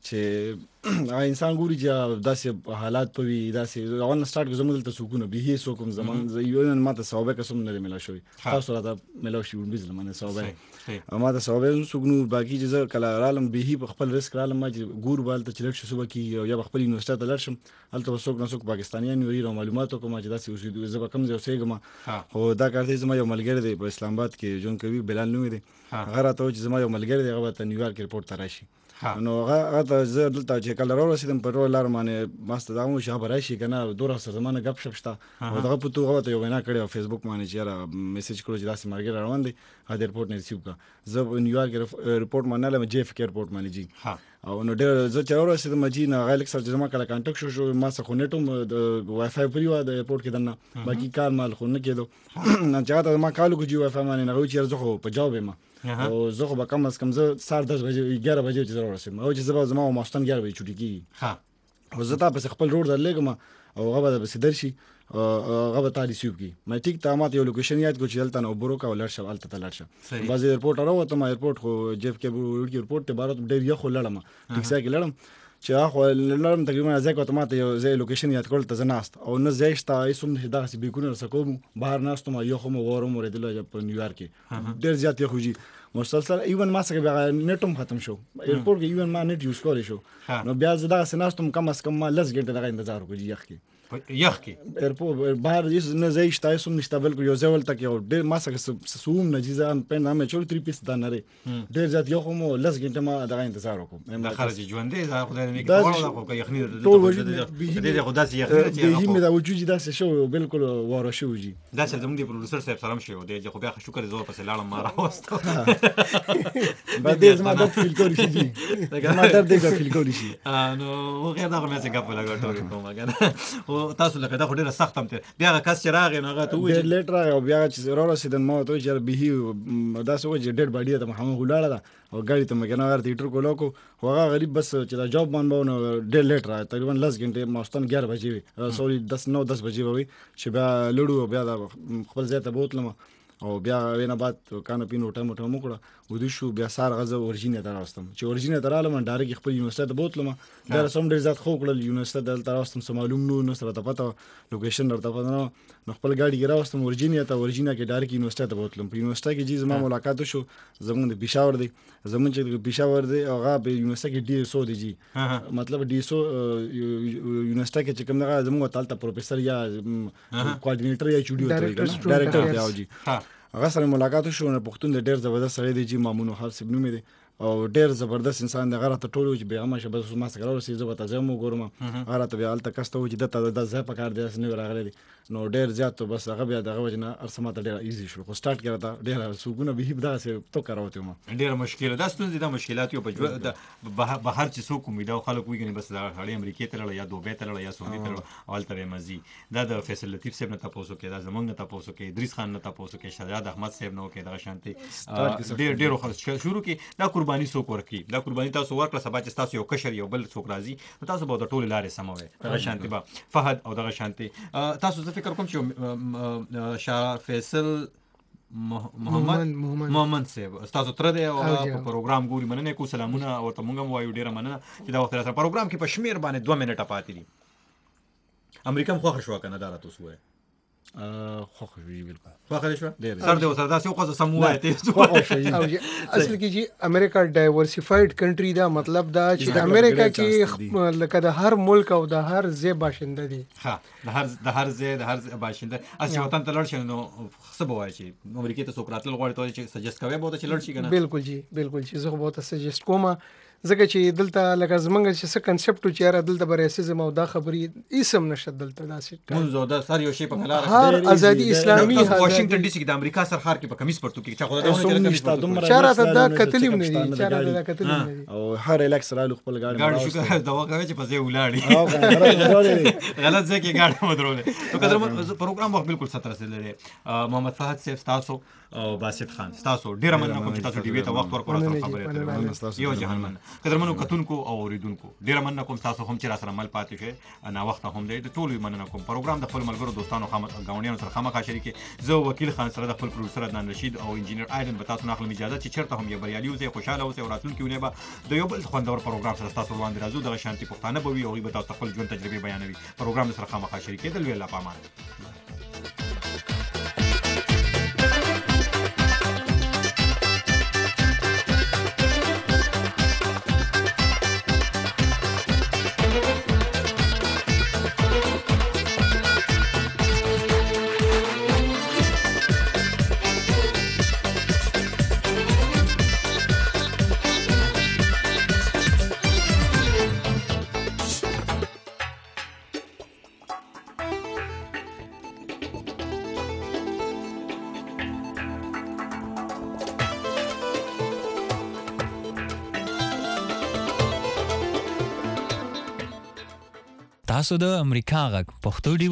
چې انسان ګوري چې داسې حالات پوي داسې اول سٹارټ کوم دلته سکونه به هي سو کوم زمان یو نه ماته ثوابه قسم نه ملا شوی تاسو راته ملا شي وربیز لمنه ثوابه ماته ثوابه سګنو باقي چې کله عالم به هي خپل ریسک عالم ما ګور بالته چلک شو صبح کې یا خپل یونیورسيټي ته لرشم هلته وسوک نه سوک پاکستانیان وی رو معلوماتو کوم چې داسې اوسېدو زه به کم ځای اوسېږم خو دا کارته زما یو ملګری دی په اسلام آباد کې جون کوي بلال نومې دی هغه راته چې زما یو ملګری دی هغه ته نیویارک ریپورت ته راشي نو هغه ته زه دلته چې کله راورسېدم په ټول لار باندې ماسته دا مو شابه راشي کنه دوره سره زمانه غپ شپ شته او دغه په توګه ته یو وینا کړې او فیسبوک باندې چې میسج کړو چې داسې مرګ روان دي هغه ریپورت نه ریسیو کا زه نیویارک ریپورت باندې لم جی اف کې ریپورت باندې جی او نو ډېر زه چې راورسېدم چې نه غالک سره زما کله کانټاکټ شو شو ما څخه نیټوم د وای فای پری و د ریپورت کې دنه باقي کار مال خو نه کېدو نه چاته ما کالو کو جی وای فای باندې نه غوښ چې زه خو په جواب ما او زه خو به کم از کم زه ساعت دس بجې ګیاره بجې چې راورسېدم او چې زه زما ماستان ګیاره بجې چټي کیږي ها او زه تاسو خپل روډ درلېګم او هغه به بس درشي هغه به تاسو سیوب کی مې ټیک ته ماته یو لوکیشن یاد کو چې دلته نو برو کا ولر شو الته تلل شه بعضی ریپورټ راوته ما ریپورټ خو جیف کې ریپورټ ته بارت ډېر یو خو لړم ټیک سای کې لړم چې هغه لرم تقریبا ځای کوته ماته یو ځای لوکیشن یاد کول ته زناست او نه ځای شته ایسوم نشي دغه سی بیکونه سکوم بهر ناستم یو خو مو ورم ورېدل په نیویارک کې ډېر زیات یو خوږي مسلسل ایون ما سره بیا نتوم ختم شو ایرپورټ کې ایون ما نت یوز کولای شو نو بیا زه دغه سناستم کم از کم ما لس ګنټه دغه انتظار وکړ یخ کې یخ کې ایرپورټ بهر یې نه ځای شته ایسوم نشته بلکې یو ځای ولته کې ډېر ما سره سوم نه جزا په نامه چول تری پیس دا نه ډېر زیات یو خو مو لس ګنټه ما دغه انتظار وکړم د خارجي ژوندې دا خدای نه کوي خو یخني د خدای سي یخني چې هغه د وجود داسې شو بالکل واره شو جی دا چې زموږ د پروډوسر صاحب سره شو دی خو بیا شکر زور پسې لاړم ما راوست بعد ما درد فیل کولی شي ما درد دیګه فیل کولی شي نو غیر دا مې څنګه په لګا ټول کوم کنه او تاسو لکه دا خو ډیره سخت هم ته بیا هغه کس چې راغی نو هغه ته وایي ډېر لیټ راغی او بیا چې را رسیدل ما ته چې به دا څه وجه ډېډ باډي ته محمد غلاړه دا او ګاډي ته مګنه ور تیټر کولو کو هغه غریب بس چې دا جاب باندې نو ډېر لیټ راغی تقریبا لس غنټه ماستان ګیارہ بجې وي سوري دس نو دس بجې وي چې بیا لړو بیا خپل ځای ته بوتلم او بیا وینا بعد کانو پینو ټمو ټمو کړه ودی شو بیا سار غزه ورجینه ته راستم چې ورجینه ته رالم ډایرک خپل یونیورسيټي ته بوتلم دا سم ډیر زیات خو کړل یونیورسيټي ته راستم سم معلوم نو نو سره ته پته لوکیشن درته پته نو خپل ګاډي کې راستم ورجینه ته ورجینه کې ډایرک یونیورسيټي ته بوتلم په یونیورسيټي کې چې زما ملاقات شو زمونږ د پېښور دی زمونږ چې د پېښور دی هغه په یونیورسيټي کې ډي سو دی جی مطلب ډي سو یونیورسيټي کې چې کوم هغه زمونږ تالته پروفیسور یا کوارډینیټر یا چوډیو ته ډایرکټر دی او جی هغه سره ملاقات شو نه پښتون د ډېر زبردست سړی دی چې مامون خال سیب نومې دی او ډېر زبردست انسان دی هغه ته ټول چې بیا ما شبه ما سره ورسې زه به تاسو مو ګورم هغه ته بیا الته کسته و چې د د ځای په کار دی نه راغلی دی نو ډېر زیات بس هغه بیا دغه وجنه ارسمه ته ډېر ایزي شو خو سٹارټ کړه تا ډېر سګونه به دا څه تو کاروته ما ډېر مشکل ده ستونزې د مشکلات یو په بهر چې څوک امیده خلک ویګني بس دا هړې امریکای ته لړ یا دوبه ته لړ یا سعودي ته لړ اول تر مزي دا د فیصل لطیف صاحب نه تاسو کې دا زمونږ نه تاسو کې ادریس خان نه تاسو کې شهزاد احمد صاحب نه کې دا شانتي ډېر ډېر خلک شروع کې دا قرباني څوک ورکي دا قرباني تاسو ورکړه سبا چې تاسو یو کشر یو بل څوک راځي تاسو به د ټول لارې سموي دا شانتي با فهد او دا شانتي تاسو زه فکر کوم چې شاه فیصل محمد محمد صاحب تاسو تر دې او په پروګرام ګوري مننه کو سلامونه او ته مونږ وایو ډیره مننه چې دا وخت سره پروګرام کې په شمیر باندې دوه منټه پاتې دي امریکا مخ خو کنه دا تاسو وایي خو خو بالکل خو خو شو سر دې وسره دا څه خو سموای ته اصل کې چې امریکا ډایورسیفاید کنټری دا مطلب دا چې د امریکا کې لکه د هر ملک او د هر ځای باشنده دي ها د هر د هر ځای د هر باشنده اسی وطن ته لړ شي نو څه بوای چې امریکا ته سوکراتل غواړي ته چې سجست کوي به چې لړ شي کنه بالکل جی بالکل چې زه به ته سجست کوم ځکه چې دلته لکه زمونږ چې څه کنسپټ چې را دلته به ریسیزم او دا خبرې ایسم نشته دلته داسې منځو دا سر یو شی په کلار هر ازادي اسلامي واشنگټن ډي سي کې د امریکا سره خار کې په کمیس پرتو کې چې خو دا ونه چاره دا کتلیم نه دي چاره دا کتلیم نه دي او هر الیکس رالو خپل ګاډي ګاډي شو دا وکړي چې په ځای ولاړی غلط ځای کې ګاډي مدرولې نو کله پروګرام وخت بالکل ستر سره لري محمد فهد صاحب تاسو او باسط خان تاسو ډیر مننه کوم چې تاسو ډي وی ته وخت ورکړو خبره یو جهان من قدرمنو کتونکو او اوریدونکو ډیر مننه کوم تاسو هم چې را سره مل پاتې شئ انا وخت هم دی ټول مننه کوم پروګرام د خپل ملګرو دوستانو غاونډیانو سره خامخا شریکي زه وکیل خان سره د خپل پروډوسر عدنان رشید او انجینیر ایرن به تاسو نه اخلم اجازه چې چیرته هم یو بریالي اوسئ خوشاله اوسئ او راتلونکي ونه به د یو بل خوندور پروګرام سره تاسو وړاندې راځو د شانتي پښتانه به وي او به تاسو خپل ژوند تجربه بیانوي پروګرام سره خامخا شریکي د ویلا پامان تاسو د امریکا غږ پښتو